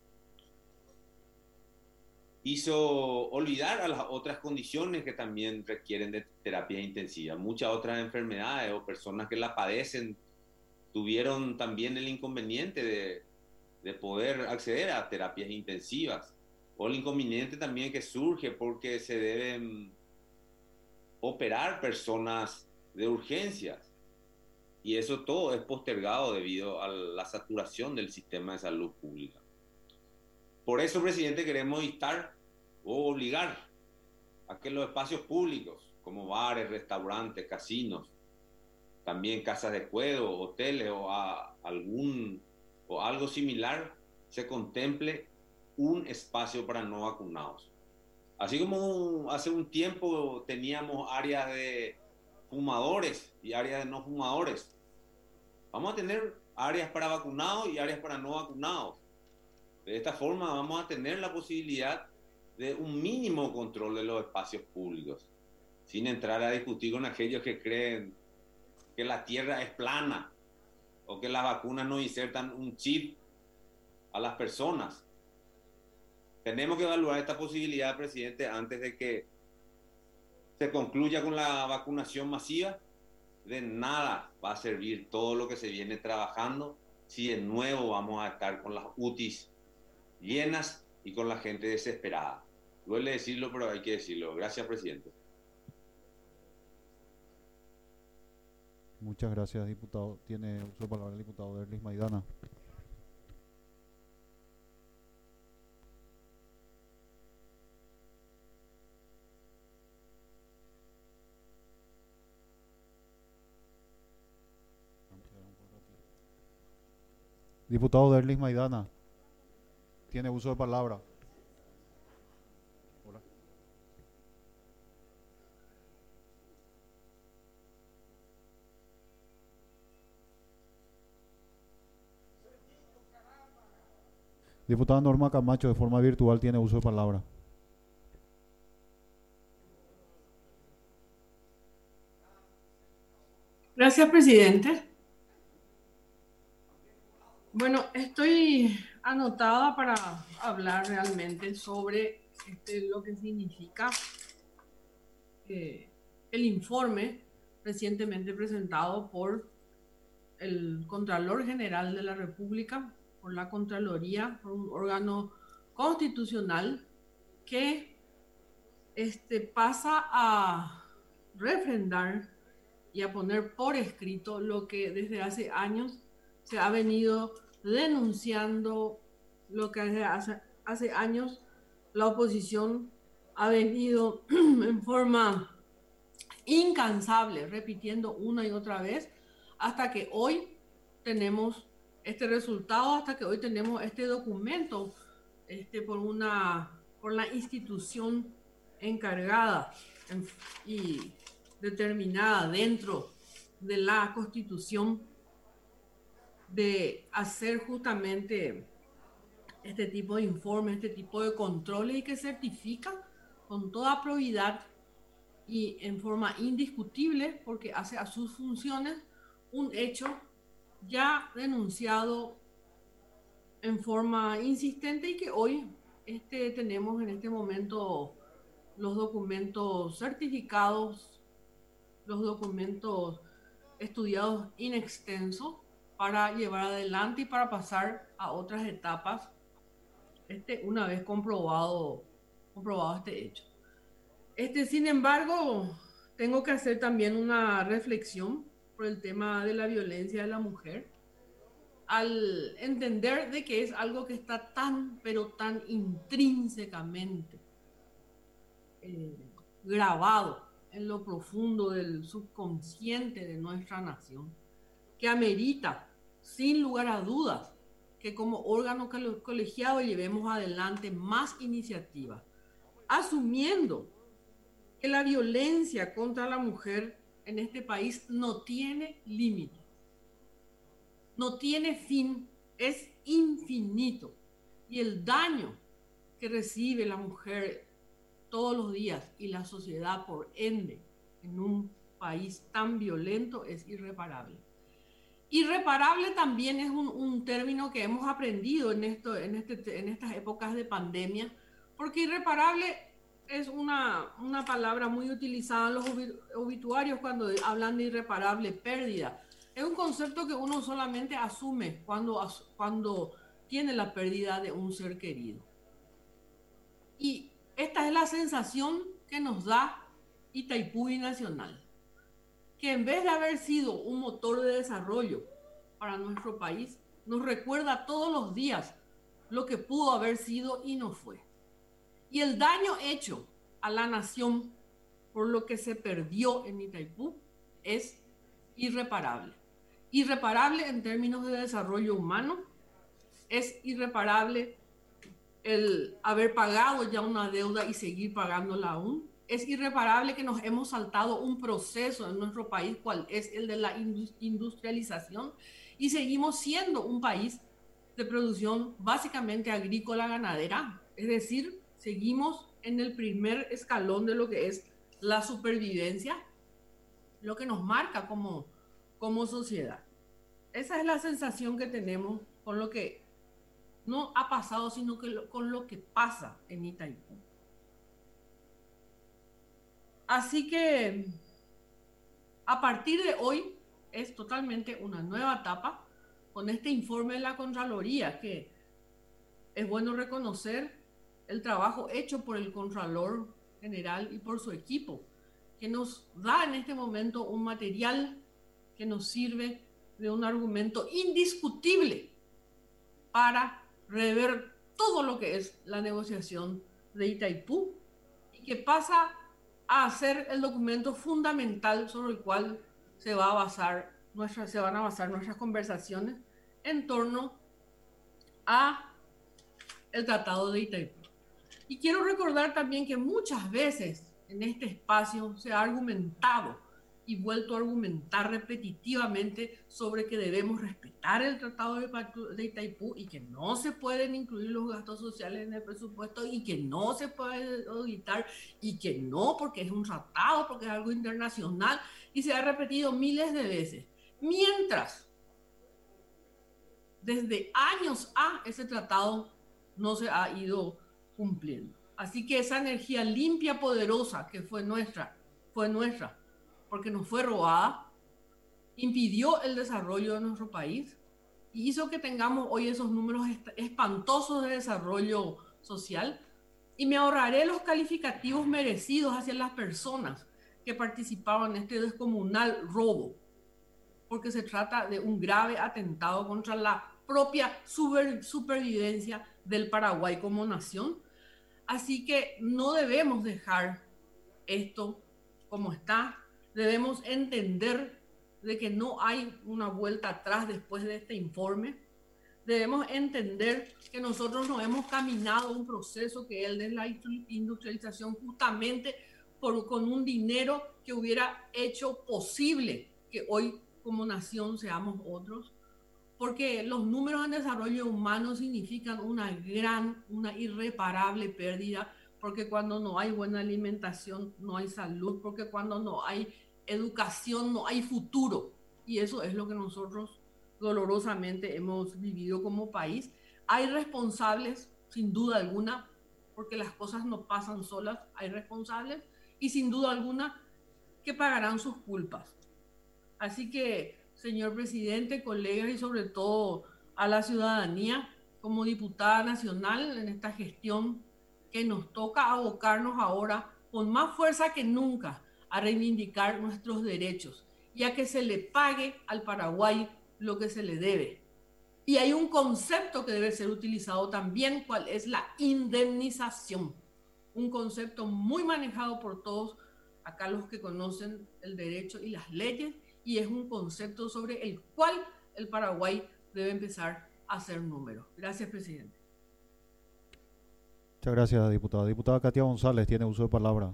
hizo olvidar a las otras condiciones que también requieren de terapia intensiva. Muchas otras enfermedades o personas que la padecen tuvieron también el inconveniente de poder acceder a terapias intensivas, o el inconveniente también que surge porque se deben operar personas de urgencias. Y eso todo es postergado debido a la saturación del sistema de salud pública. Por eso, presidente, queremos instar o obligar a que los espacios públicos, como bares, restaurantes, casinos, también casas de juego, hoteles o algo similar, se contemple un espacio para no vacunados. Así como hace un tiempo teníamos áreas de fumadores y áreas de no fumadores, vamos a tener áreas para vacunados y áreas para no vacunados. De esta forma vamos a tener la posibilidad de un mínimo control de los espacios públicos, sin entrar a discutir con aquellos que creen que la Tierra es plana o que las vacunas no insertan un chip a las personas. Tenemos que evaluar esta posibilidad, presidente, antes de que se concluya con la vacunación masiva. De nada va a servir todo lo que se viene trabajando si de nuevo vamos a estar con las UTIs llenas y con la gente desesperada. Duele decirlo, pero hay que decirlo. Gracias, presidente. Muchas gracias, diputado. Tiene uso de palabra el diputado Derlis Maidana. Diputado Derlis Maidana, tiene uso de palabra. Hola. Diputada Norma Camacho, de forma virtual, tiene uso de palabra. Gracias, presidente. Bueno, estoy anotada para hablar realmente sobre lo que significa el informe recientemente presentado por el Contralor General de la República, por la Contraloría, por un órgano constitucional que pasa a refrendar y a poner por escrito lo que desde hace años se ha venido denunciando, lo que hace años la oposición ha venido en forma incansable, repitiendo una y otra vez, hasta que hoy tenemos este resultado, hasta que hoy tenemos este documento por la institución encargada y determinada dentro de la Constitución de hacer justamente este tipo de informes, este tipo de controles, y que certifica con toda probidad y en forma indiscutible, porque hace a sus funciones un hecho ya denunciado en forma insistente, y que hoy tenemos en este momento los documentos certificados, los documentos estudiados in extenso para llevar adelante y para pasar a otras etapas una vez comprobado este hecho. Sin embargo, tengo que hacer también una reflexión por el tema de la violencia de la mujer, al entender de que es algo que está tan, pero tan intrínsecamente grabado en lo profundo del subconsciente de nuestra nación, que amerita, sin lugar a dudas, que como órgano colegiado llevemos adelante más iniciativas, asumiendo que la violencia contra la mujer en este país no tiene límite, no tiene fin, es infinito, y el daño que recibe la mujer todos los días y la sociedad por ende en un país tan violento es irreparable. Irreparable también es un término que hemos aprendido en estas épocas de pandemia, porque irreparable es una palabra muy utilizada en los obituarios cuando hablan de irreparable pérdida. Es un concepto que uno solamente asume cuando tiene la pérdida de un ser querido. Y esta es la sensación que nos da Itaipú Binacional, que en vez de haber sido un motor de desarrollo para nuestro país, nos recuerda todos los días lo que pudo haber sido y no fue. Y el daño hecho a la nación por lo que se perdió en Itaipú es irreparable. Irreparable en términos de desarrollo humano, es irreparable el haber pagado ya una deuda y seguir pagándola aún. Es irreparable que nos hemos saltado un proceso en nuestro país, cual es el de la industrialización, y seguimos siendo un país de producción básicamente agrícola ganadera. Es decir, seguimos en el primer escalón de lo que es la supervivencia, lo que nos marca como sociedad. Esa es la sensación que tenemos con lo que no ha pasado, sino con lo que pasa en Itaipú. Así que a partir de hoy es totalmente una nueva etapa con este informe de la Contraloría, que es bueno reconocer el trabajo hecho por el Contralor General y por su equipo, que nos da en este momento un material que nos sirve de un argumento indiscutible para rever todo lo que es la negociación de Itaipú, y que pasa a ser el documento fundamental sobre el cual se van a basar nuestras conversaciones en torno a el Tratado de Itaipú. Y quiero recordar también que muchas veces en este espacio se ha argumentado y vuelto a argumentar repetitivamente sobre que debemos respetar el Tratado de Itaipú y que no se pueden incluir los gastos sociales en el presupuesto y que no se puede auditar y que no, porque es un tratado, porque es algo internacional, y se ha repetido miles de veces. Mientras, desde años ese tratado no se ha ido cumpliendo. Así que esa energía limpia, poderosa que fue nuestra, porque nos fue robada, impidió el desarrollo de nuestro país y hizo que tengamos hoy esos números espantosos de desarrollo social, y me ahorraré los calificativos merecidos hacia las personas que participaban en este descomunal robo, porque se trata de un grave atentado contra la propia supervivencia del Paraguay como nación. Así que no debemos dejar esto como está, debemos entender de que no hay una vuelta atrás después de este informe. Debemos entender que nosotros no hemos caminado un proceso que es el de la industrialización justamente con un dinero que hubiera hecho posible que hoy como nación seamos otros, porque los números en desarrollo humano significan una irreparable pérdida, porque cuando no hay buena alimentación no hay salud, porque cuando no hay educación no hay futuro, y eso es lo que nosotros dolorosamente hemos vivido como país. Hay responsables, sin duda alguna, porque las cosas no pasan solas, hay responsables y sin duda alguna que pagarán sus culpas. Así que, señor presidente, colegas y sobre todo a la ciudadanía, como diputada nacional en esta gestión que nos toca abocarnos ahora con más fuerza que nunca a reivindicar nuestros derechos y a que se le pague al Paraguay lo que se le debe. Y hay un concepto que debe ser utilizado también, cuál es la indemnización. Un concepto muy manejado por todos acá los que conocen el derecho y las leyes, y es un concepto sobre el cual el Paraguay debe empezar a hacer números. Gracias, presidente. Muchas gracias, diputada. Diputada Katia González tiene uso de palabra.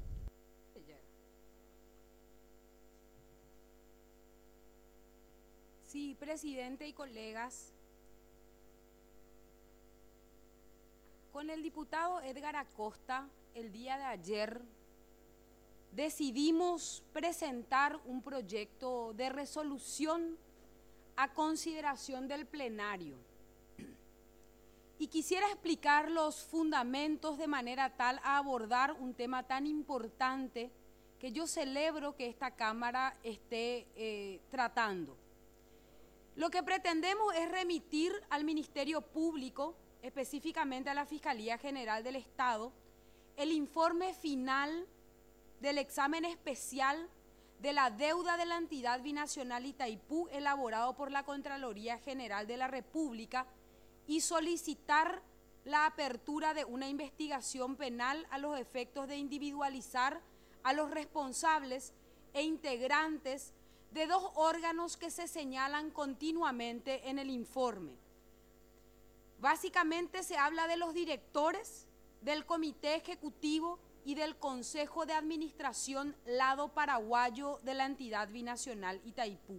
Sí, presidente y colegas. Con el diputado Edgar Acosta, el día de ayer, decidimos presentar un proyecto de resolución a consideración del plenario. Y quisiera explicar los fundamentos de manera tal a abordar un tema tan importante que yo celebro que esta Cámara esté tratando. Lo que pretendemos es remitir al Ministerio Público, específicamente a la Fiscalía General del Estado, el informe final del examen especial de la deuda de la entidad binacional Itaipú elaborado por la Contraloría General de la República y solicitar la apertura de una investigación penal a los efectos de individualizar a los responsables e integrantes de dos órganos que se señalan continuamente en el informe. Básicamente se habla de los directores, del Comité Ejecutivo y del Consejo de Administración lado paraguayo de la entidad binacional Itaipú.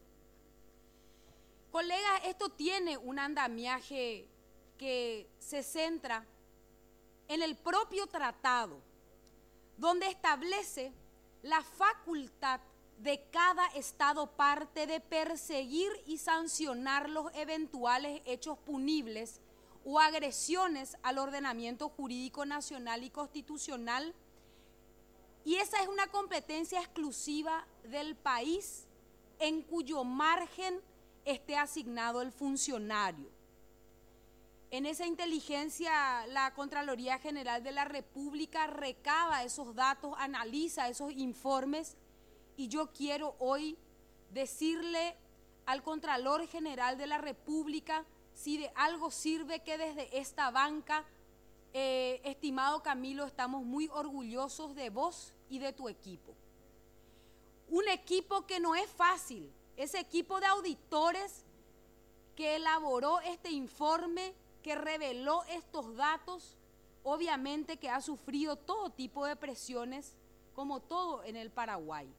Colegas, esto tiene un andamiaje que se centra en el propio tratado, donde establece la facultad de cada Estado parte de perseguir y sancionar los eventuales hechos punibles o agresiones al ordenamiento jurídico nacional y constitucional, y esa es una competencia exclusiva del país en cuyo margen esté asignado el funcionario. En esa inteligencia, la Contraloría General de la República recaba esos datos, analiza esos informes, y yo quiero hoy decirle al Contralor General de la República si de algo sirve que desde esta banca, estimado Camilo, estamos muy orgullosos de vos y de tu equipo. Un equipo que no es fácil, ese equipo de auditores que elaboró este informe, que reveló estos datos, obviamente que ha sufrido todo tipo de presiones, como todo en el Paraguay.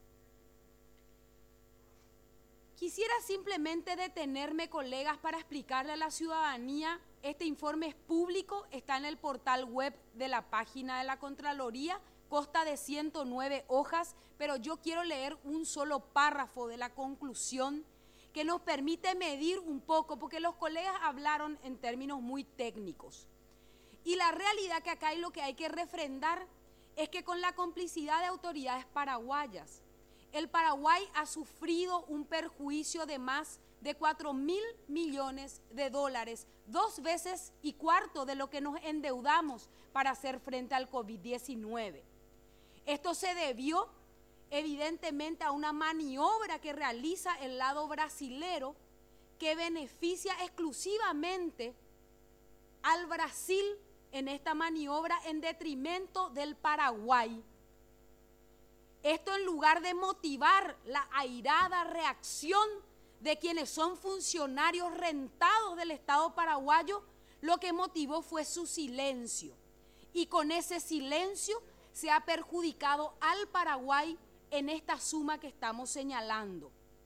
Quisiera simplemente detenerme, colegas, para explicarle a la ciudadanía, este informe es público, está en el portal web de la página de la Contraloría, consta de 109 hojas, pero yo quiero leer un solo párrafo de la conclusión que nos permite medir un poco, porque los colegas hablaron en términos muy técnicos. Y la realidad que acá hay lo que hay que refrendar es que con la complicidad de autoridades paraguayas, el Paraguay ha sufrido un perjuicio de más de 4.000 millones de dólares, 2 veces y cuarto de lo que nos endeudamos para hacer frente al COVID-19. Esto se debió evidentemente a una maniobra que realiza el lado brasilero que beneficia exclusivamente al Brasil en esta maniobra en detrimento del Paraguay. Esto en lugar de motivar la airada reacción de quienes son funcionarios rentados del Estado paraguayo, lo que motivó fue su silencio. Y con ese silencio se ha perjudicado al Paraguay en esta suma que estamos señalando.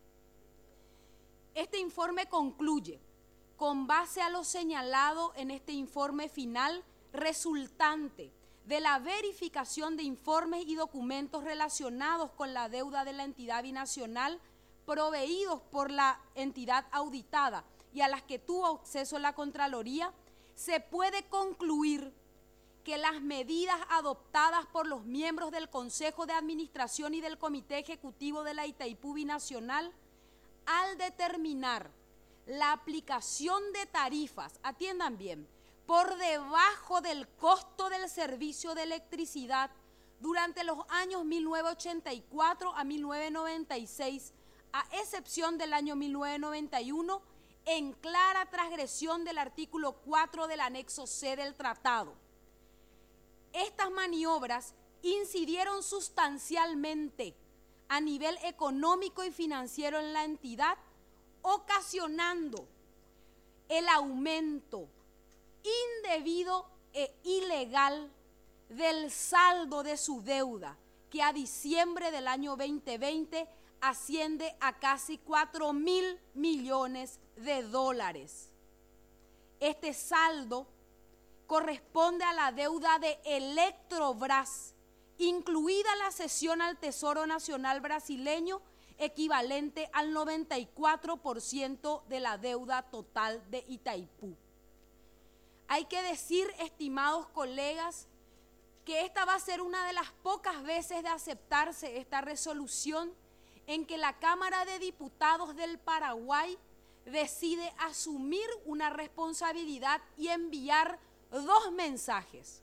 Este informe concluye, con base a lo señalado en este informe final resultante de la verificación de informes y documentos relacionados con la deuda de la entidad binacional proveídos por la entidad auditada y a las que tuvo acceso la Contraloría, se puede concluir que las medidas adoptadas por los miembros del Consejo de Administración y del Comité Ejecutivo de la Itaipú Binacional al determinar la aplicación de tarifas, atiendan bien, por debajo del costo del servicio de electricidad durante los años 1984 a 1996, a excepción del año 1991, en clara transgresión del artículo 4 del anexo C del tratado. Estas maniobras incidieron sustancialmente a nivel económico y financiero en la entidad, ocasionando el aumento indebido e ilegal del saldo de su deuda, que a diciembre del año 2020 asciende a casi 4.000 millones de dólares. Este saldo corresponde a la deuda de Electrobras, incluida la cesión al Tesoro Nacional brasileño, equivalente al 94% de la deuda total de Itaipú. Hay que decir, estimados colegas, que esta va a ser una de las pocas veces de aceptarse esta resolución en que la Cámara de Diputados del Paraguay decide asumir una responsabilidad y enviar 2 mensajes.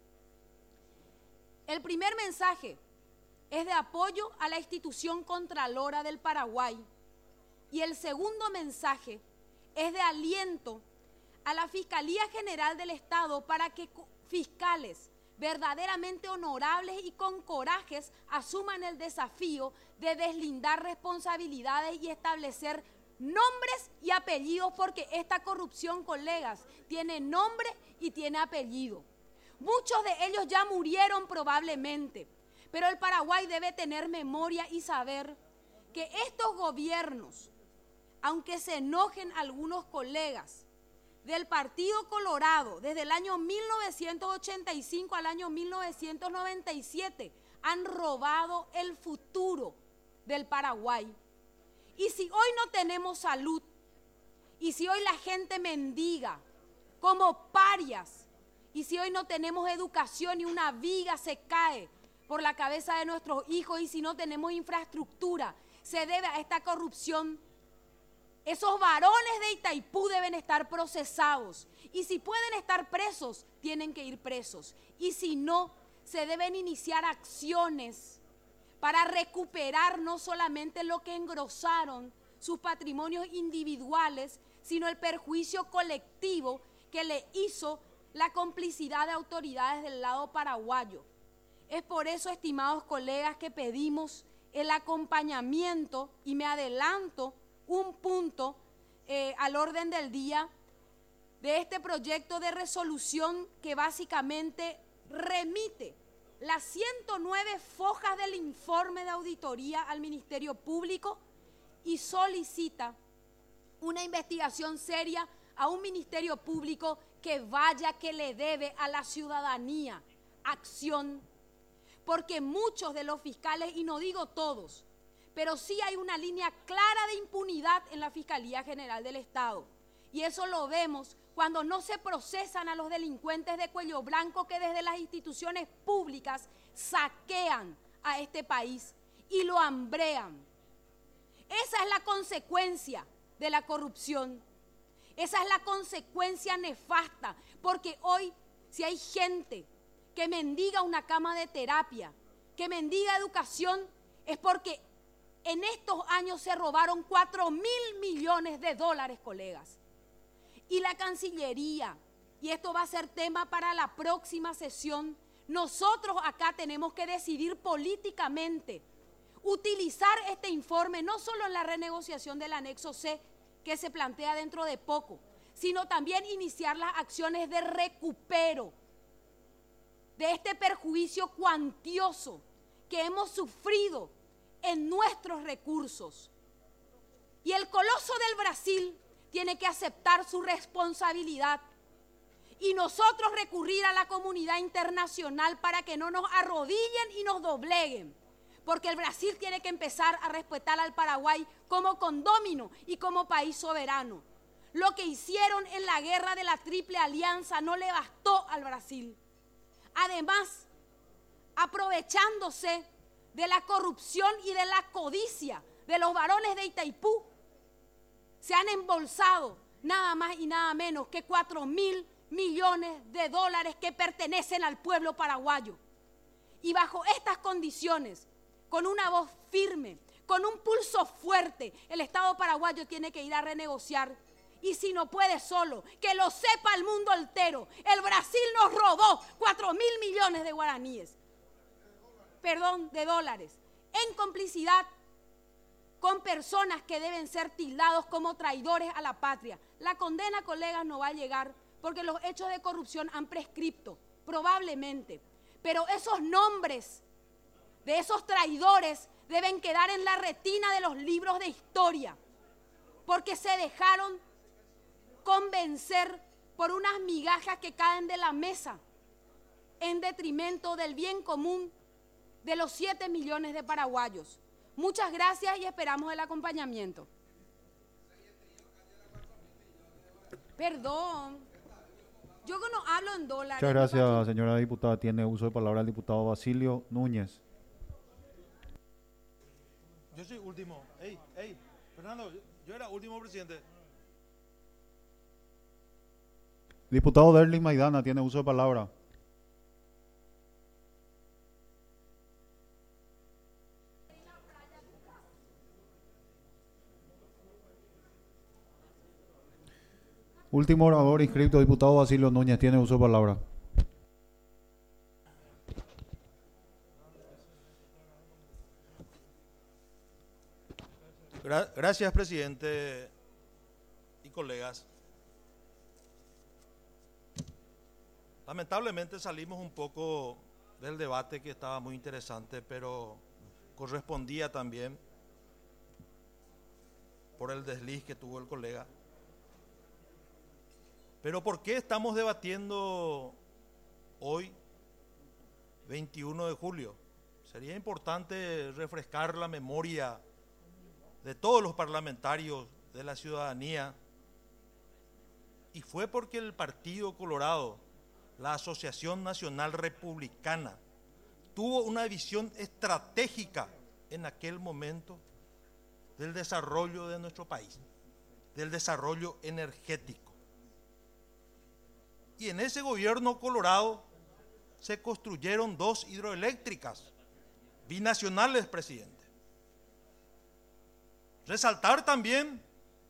El primer mensaje es de apoyo a la institución Contralora del Paraguay y el segundo mensaje es de aliento a la Fiscalía General del Estado para que fiscales verdaderamente honorables y con corajes asuman el desafío de deslindar responsabilidades y establecer nombres y apellidos, porque esta corrupción, colegas, tiene nombre y tiene apellido. Muchos de ellos ya murieron probablemente, pero el Paraguay debe tener memoria y saber que estos gobiernos, aunque se enojen algunos colegas del Partido Colorado, desde el año 1985 al año 1997, han robado el futuro del Paraguay. Y si hoy no tenemos salud, y si hoy la gente mendiga como parias, y si hoy no tenemos educación y una viga se cae por la cabeza de nuestros hijos, y si no tenemos infraestructura, se debe a esta corrupción. Esos varones de Itaipú deben estar procesados, y si pueden estar presos, tienen que ir presos, y si no, se deben iniciar acciones para recuperar no solamente lo que engrosaron sus patrimonios individuales, sino el perjuicio colectivo que le hizo la complicidad de autoridades del lado paraguayo. Es por eso, estimados colegas, que pedimos el acompañamiento, y me adelanto un punto al orden del día de este proyecto de resolución que básicamente remite las 109 fojas del informe de auditoría al Ministerio Público y solicita una investigación seria a un Ministerio Público que vaya, que le debe a la ciudadanía acción, porque muchos de los fiscales, y no digo todos, pero sí hay una línea clara de impunidad en la Fiscalía General del Estado, y eso lo vemos cuando no se procesan a los delincuentes de cuello blanco que desde las instituciones públicas saquean a este país y lo hambrean. Esa es la consecuencia de la corrupción. Esa es la consecuencia nefasta, porque hoy si hay gente que mendiga una cama de terapia, que mendiga educación, es porque en estos años se robaron 4.000 millones de dólares, colegas. Y la Cancillería, y esto va a ser tema para la próxima sesión, nosotros acá tenemos que decidir políticamente utilizar este informe no solo en la renegociación del anexo C que se plantea dentro de poco, sino también iniciar las acciones de recupero de este perjuicio cuantioso que hemos sufrido en nuestros recursos. Y el coloso del Brasil tiene que aceptar su responsabilidad y nosotros recurrir a la comunidad internacional para que no nos arrodillen y nos dobleguen, porque el Brasil tiene que empezar a respetar al Paraguay como condómino y como país soberano. Lo que hicieron en la guerra de la Triple Alianza no le bastó al Brasil. Además, aprovechándose de la corrupción y de la codicia de los varones de Itaipú, se han embolsado nada más y nada menos que 4.000 millones de dólares que pertenecen al pueblo paraguayo. Y bajo estas condiciones, con una voz firme, con un pulso fuerte, el Estado paraguayo tiene que ir a renegociar. Y si no puede solo, que lo sepa el mundo entero. El Brasil nos robó 4.000 millones de guaraníes. De dólares. En complicidad con personas que deben ser tildados como traidores a la patria. La condena, colegas, no va a llegar porque los hechos de corrupción han prescripto, probablemente. Pero esos nombres de esos traidores deben quedar en la retina de los libros de historia, porque se dejaron convencer por unas migajas que caen de la mesa en detrimento del bien común de los 7 millones de paraguayos. Muchas gracias y esperamos el acompañamiento. Perdón, yo no hablo en dólares. Muchas gracias, señora diputada. Tiene uso de palabra el diputado Basilio Núñez. Yo soy último. Fernando, yo era último presidente. Diputado Derlin Maidana tiene uso de palabra. Último orador inscrito, diputado Basilio Núñez, tiene uso de palabra. Gracias, presidente y colegas. Lamentablemente salimos un poco del debate que estaba muy interesante, pero correspondía también por el desliz que tuvo el colega. Pero ¿por qué estamos debatiendo hoy, 21 de julio? Sería importante refrescar la memoria de todos los parlamentarios, de la ciudadanía, y fue porque el Partido Colorado, la Asociación Nacional Republicana, tuvo una visión estratégica en aquel momento del desarrollo de nuestro país, del desarrollo energético. Y en ese gobierno colorado se construyeron 2 hidroeléctricas binacionales, presidente. Resaltar también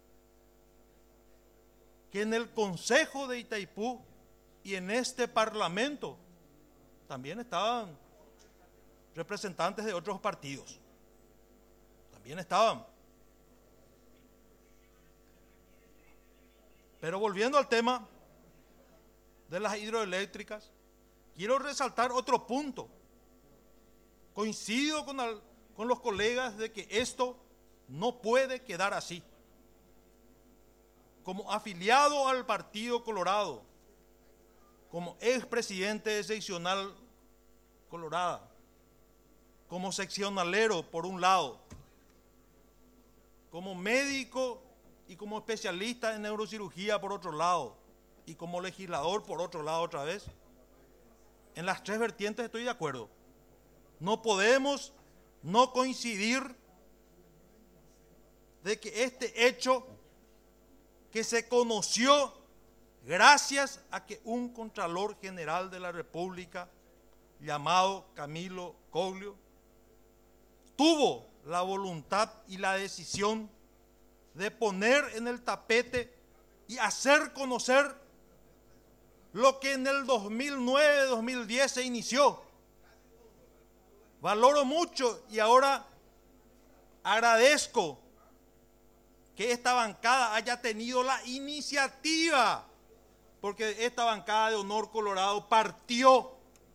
que en el Consejo de Itaipú y en este Parlamento también estaban representantes de otros partidos. También estaban. Pero volviendo al tema de las hidroeléctricas, quiero resaltar otro punto. Coincido con los colegas de que esto no puede quedar así. Como afiliado al Partido Colorado, como expresidente seccional colorada, como seccionalero por un lado, como médico y como especialista en neurocirugía por otro lado, y como legislador por otro lado otra vez, en las 3 vertientes estoy de acuerdo. No podemos no coincidir de que este hecho que se conoció gracias a que un Contralor General de la República llamado Camilo Coglio tuvo la voluntad y la decisión de poner en el tapete y hacer conocer lo que en el 2009-2010 se inició. Valoro mucho y ahora agradezco que esta bancada haya tenido la iniciativa, porque esta bancada de Honor Colorado partió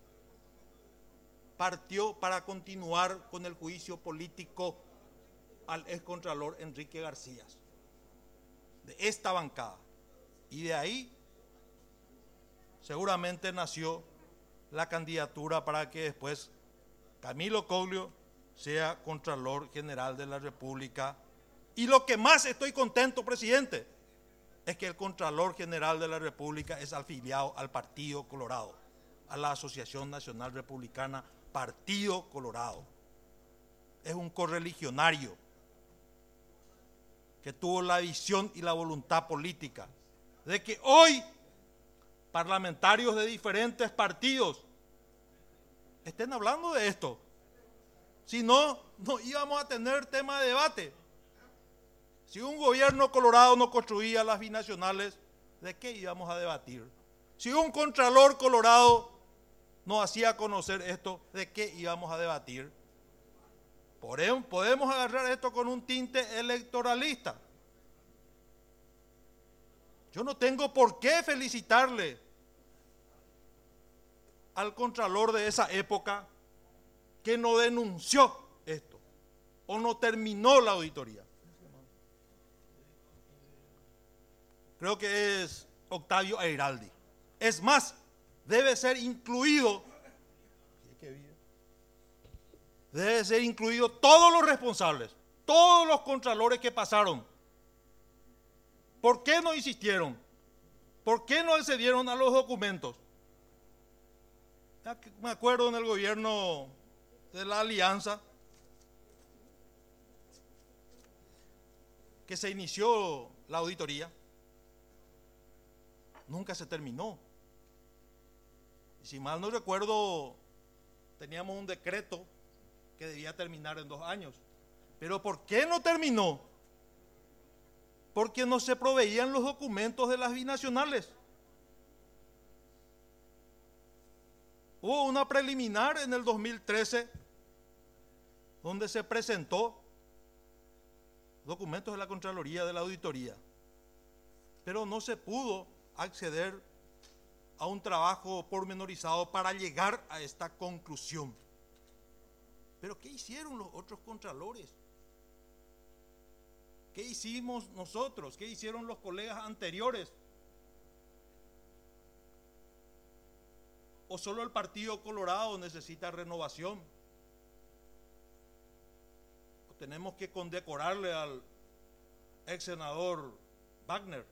para continuar con el juicio político al excontralor Enrique García, de esta bancada. Y de ahí seguramente nació la candidatura para que después Camilo Coglio sea Contralor General de la República. Y lo que más estoy contento, presidente, es que el Contralor General de la República es afiliado al Partido Colorado, a la Asociación Nacional Republicana Partido Colorado. Es un correligionario que tuvo la visión y la voluntad política de que hoy parlamentarios de diferentes partidos estén hablando de esto. Si no, no íbamos a tener tema de debate. Si un gobierno colorado no construía las binacionales, ¿de qué íbamos a debatir? Si un contralor colorado no hacía conocer esto, ¿de qué íbamos a debatir? Podemos agarrar esto con un tinte electoralista. Yo no tengo por qué felicitarle al contralor de esa época que no denunció esto o no terminó la auditoría. Creo que es Octavio Airaldi. Es más, debe ser incluido todos los responsables, todos los contralores que pasaron. ¿Por qué no insistieron? ¿Por qué no accedieron a los documentos? Me acuerdo en el gobierno de la Alianza que se inició la auditoría. Nunca se terminó. Y si mal no recuerdo, teníamos un decreto que debía terminar en 2 años. ¿Pero por qué no terminó? Porque no se proveían los documentos de las binacionales. Hubo una preliminar en el 2013 donde se presentó documentos de la Contraloría de la Auditoría, pero no se pudo acceder a un trabajo pormenorizado para llegar a esta conclusión. ¿Pero qué hicieron los otros contralores? ¿Qué hicimos nosotros? ¿Qué hicieron los colegas anteriores? ¿O solo el Partido Colorado necesita renovación? ¿O tenemos que condecorarle al ex senador Wagner?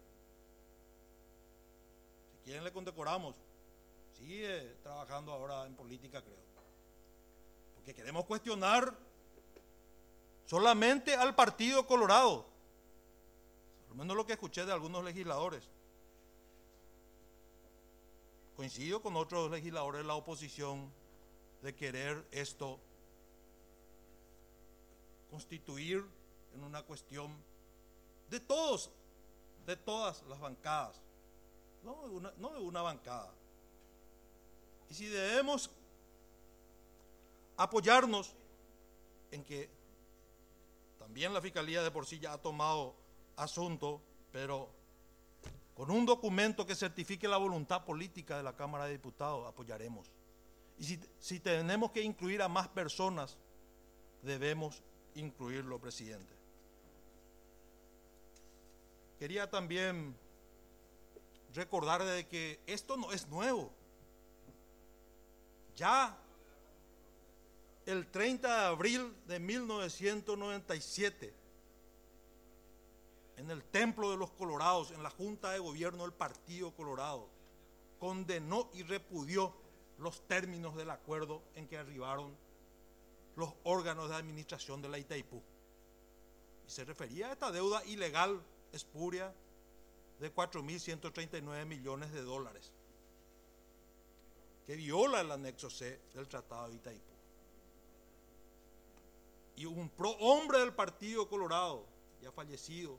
Si quieren le condecoramos. Sigue trabajando ahora en política, creo. Porque queremos cuestionar solamente al Partido Colorado. Por lo menos lo que escuché de algunos legisladores. Coincido con otros legisladores de la oposición de querer esto constituir en una cuestión de todos, de todas las bancadas, no de una bancada. Y si debemos apoyarnos en que también la Fiscalía de por sí ya ha tomado asunto, pero con un documento que certifique la voluntad política de la Cámara de Diputados, apoyaremos. Y si tenemos que incluir a más personas, debemos incluirlo, presidente. Quería también recordar de que esto no es nuevo. Ya el 30 de abril de 1997, en el Templo de los Colorados, en la Junta de Gobierno del Partido Colorado, condenó y repudió los términos del acuerdo en que arribaron los órganos de administración de la Itaipú. Y se refería a esta deuda ilegal, espuria, de 4.139 millones de dólares, que viola el anexo C del Tratado de Itaipú. Y un hombre del Partido Colorado, ya fallecido,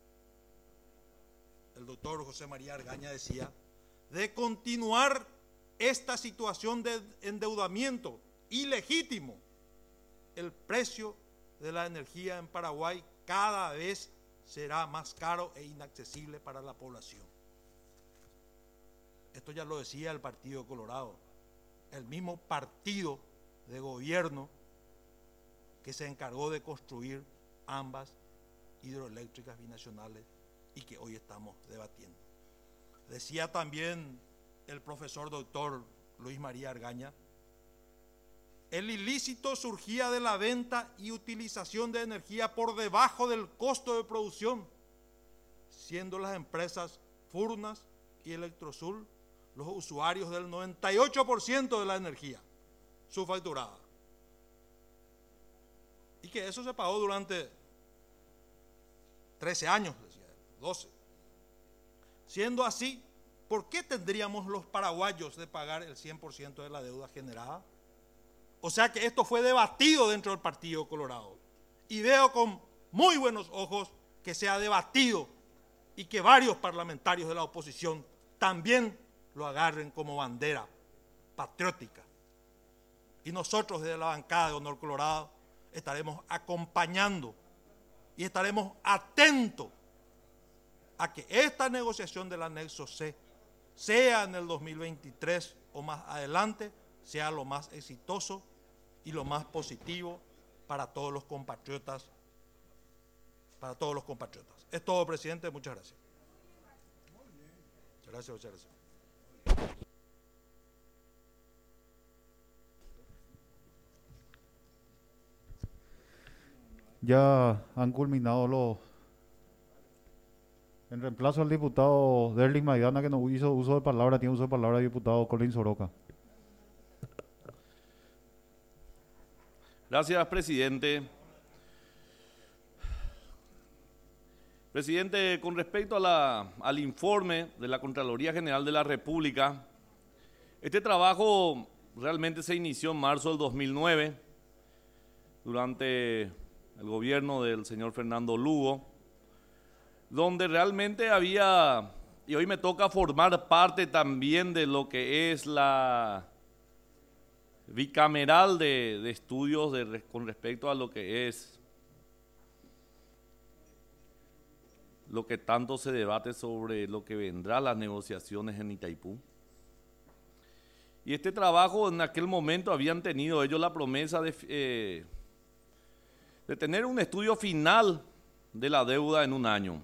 el doctor José María Argaña, decía: de continuar esta situación de endeudamiento ilegítimo, el precio de la energía en Paraguay cada vez será más caro e inaccesible para la población. Esto ya lo decía el Partido Colorado, el mismo partido de gobierno que se encargó de construir ambas hidroeléctricas binacionales y que hoy estamos debatiendo. Decía también el profesor doctor Luis María Argaña: el ilícito surgía de la venta y utilización de energía por debajo del costo de producción, siendo las empresas Furnas y Electrosul los usuarios del 98% de la energía subfacturada. Y que eso se pagó durante 13 años, decía, 12. Siendo así, ¿por qué tendríamos los paraguayos de pagar el 100% de la deuda generada? O sea que esto fue debatido dentro del Partido Colorado. Y veo con muy buenos ojos que se ha debatido y que varios parlamentarios de la oposición también lo agarren como bandera patriótica. Y nosotros desde la bancada de Honor Colorado estaremos acompañando y estaremos atentos a que esta negociación del anexo C, sea en el 2023 o más adelante, sea lo más exitoso y lo más positivo para todos los compatriotas. Es todo, presidente. Muchas gracias. Muchas gracias. Ya han culminado los... En reemplazo al diputado Derlis Maidana, que no hizo uso de palabra, tiene uso de palabra el diputado Colin Soroka. Gracias, presidente. Presidente, con respecto al informe de la Contraloría General de la República, este trabajo realmente se inició en marzo del 2009, durante el gobierno del señor Fernando Lugo, donde realmente había, y hoy me toca formar parte también de lo que es la bicameral de estudios con respecto a lo que es lo que tanto se debate sobre lo que vendrá las negociaciones en Itaipú. Y este trabajo en aquel momento habían tenido ellos la promesa de tener un estudio final de la deuda en un año.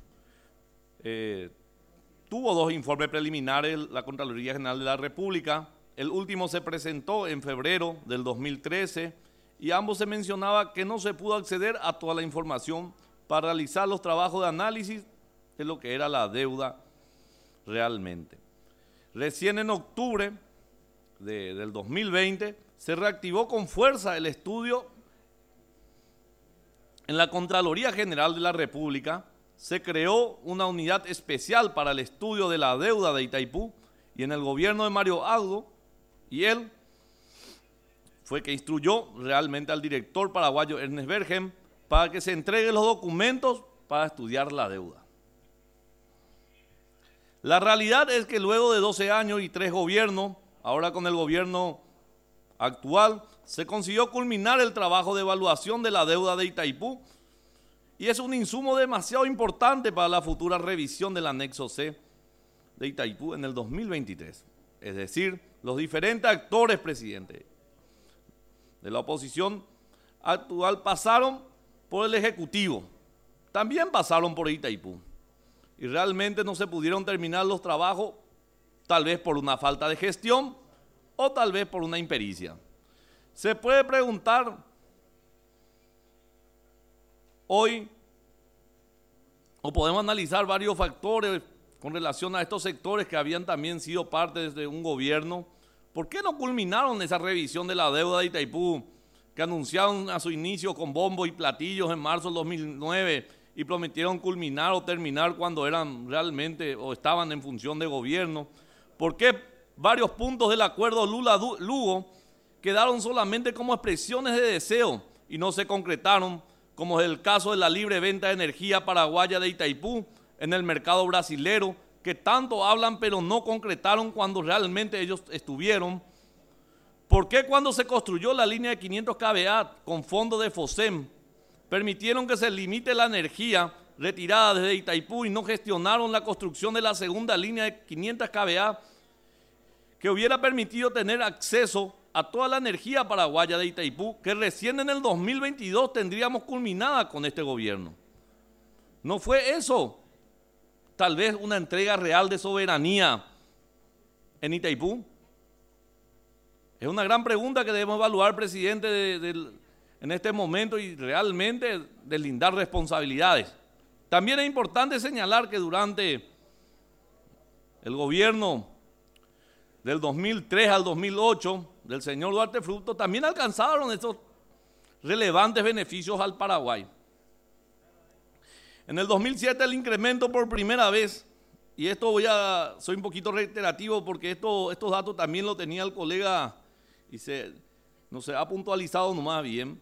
Tuvo 2 informes preliminares la Contraloría General de la República. El último se presentó en febrero del 2013 y ambos se mencionaba que no se pudo acceder a toda la información para realizar los trabajos de análisis de lo que era la deuda realmente. Recién en octubre del 2020 se reactivó con fuerza el estudio en la Contraloría General de la República. Se creó una unidad especial para el estudio de la deuda de Itaipú y en el gobierno de Mario Agdo, y él fue que instruyó realmente al director paraguayo Ernest Bergen para que se entreguen los documentos para estudiar la deuda. La realidad es que luego de 12 años y 3 gobiernos, ahora con el gobierno actual, se consiguió culminar el trabajo de evaluación de la deuda de Itaipú y es un insumo demasiado importante para la futura revisión del anexo C de Itaipú en el 2023. Es decir, los diferentes actores, presidente, de la oposición actual pasaron por el Ejecutivo, también pasaron por Itaipú y realmente no se pudieron terminar los trabajos, tal vez por una falta de gestión o tal vez por una impericia. Se puede preguntar hoy, o podemos analizar varios factores con relación a estos sectores que habían también sido parte de un gobierno. ¿Por qué no culminaron esa revisión de la deuda de Itaipú que anunciaron a su inicio con bombo y platillos en marzo del 2009 y prometieron culminar o terminar cuando eran realmente o estaban en función de gobierno? ¿Por qué varios puntos del acuerdo Lula-Lugo quedaron solamente como expresiones de deseo y no se concretaron, como es el caso de la libre venta de energía paraguaya de Itaipú en el mercado brasilero, que tanto hablan pero no concretaron cuando realmente ellos estuvieron? ¿Por qué cuando se construyó la línea de 500 kVA con fondos de FOSEM permitieron que se limite la energía retirada desde Itaipú y no gestionaron la construcción de la segunda línea de 500 kVA que hubiera permitido tener acceso a toda la energía paraguaya de Itaipú, que recién en el 2022 tendríamos culminada con este gobierno? ¿No fue eso tal vez una entrega real de soberanía en Itaipú? Es una gran pregunta que debemos evaluar, presidente, en este momento, y realmente deslindar responsabilidades. También es importante señalar que durante el gobierno del 2003 al 2008 del señor Duarte Fruto también alcanzaron estos relevantes beneficios al Paraguay. En el 2007 el incremento por primera vez, y esto soy un poquito reiterativo porque estos datos también lo tenía el colega y no se ha puntualizado nomás bien.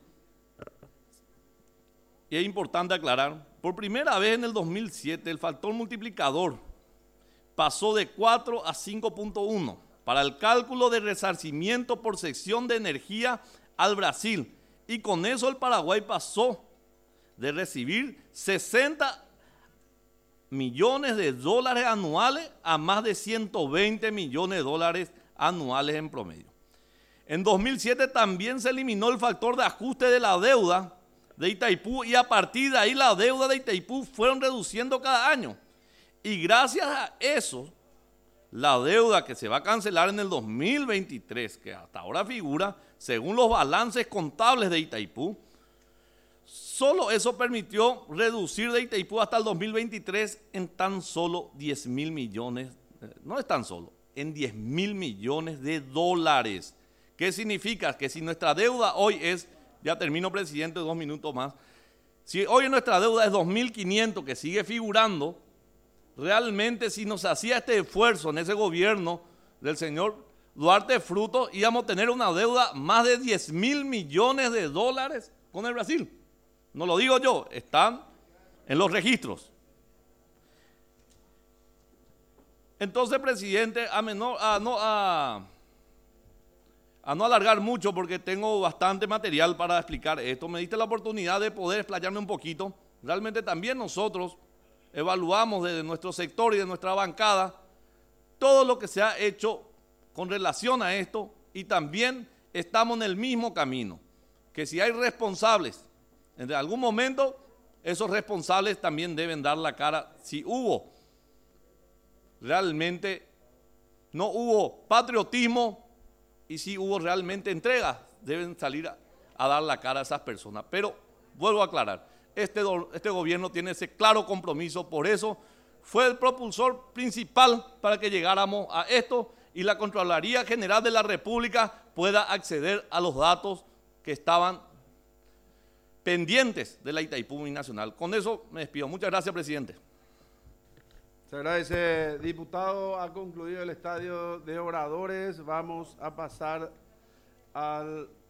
Y es importante aclarar, por primera vez en el 2007 el factor multiplicador pasó de 4 a 5.1 para el cálculo de resarcimiento por sección de energía al Brasil, y con eso el Paraguay pasó de recibir 60 millones de dólares anuales a más de 120 millones de dólares anuales en promedio. En 2007 también se eliminó el factor de ajuste de la deuda de Itaipú, y a partir de ahí la deuda de Itaipú fueron reduciendo cada año. Y gracias a eso, la deuda que se va a cancelar en el 2023, que hasta ahora figura, según los balances contables de Itaipú, solo eso permitió reducir de Itaipú hasta el 2023 en tan solo 10.000 millones, no es tan solo, en 10.000 millones de dólares. ¿Qué significa? Que si nuestra deuda hoy es, ya termino, presidente, 2 minutos más, si hoy nuestra deuda es 2.500, que sigue figurando, realmente si nos hacía este esfuerzo en ese gobierno del señor Duarte Fruto, íbamos a tener una deuda más de 10.000 millones de dólares con el Brasil. No lo digo yo, están en los registros. Entonces, presidente, a no alargar mucho porque tengo bastante material para explicar esto, me diste la oportunidad de poder explayarme un poquito. Realmente también nosotros evaluamos desde nuestro sector y de nuestra bancada todo lo que se ha hecho con relación a esto, y también estamos en el mismo camino, que si hay responsables, en algún momento esos responsables también deben dar la cara. Si realmente no hubo patriotismo y si hubo realmente entrega, deben salir a dar la cara a esas personas. Pero vuelvo a aclarar, este gobierno tiene ese claro compromiso, por eso fue el propulsor principal para que llegáramos a esto y la Contraloría General de la República pueda acceder a los datos que estaban pendientes de la Itaipú Nacional. Con eso me despido. Muchas gracias, presidente. Se agradece, diputado. Ha concluido el estadio de oradores. Vamos a pasar al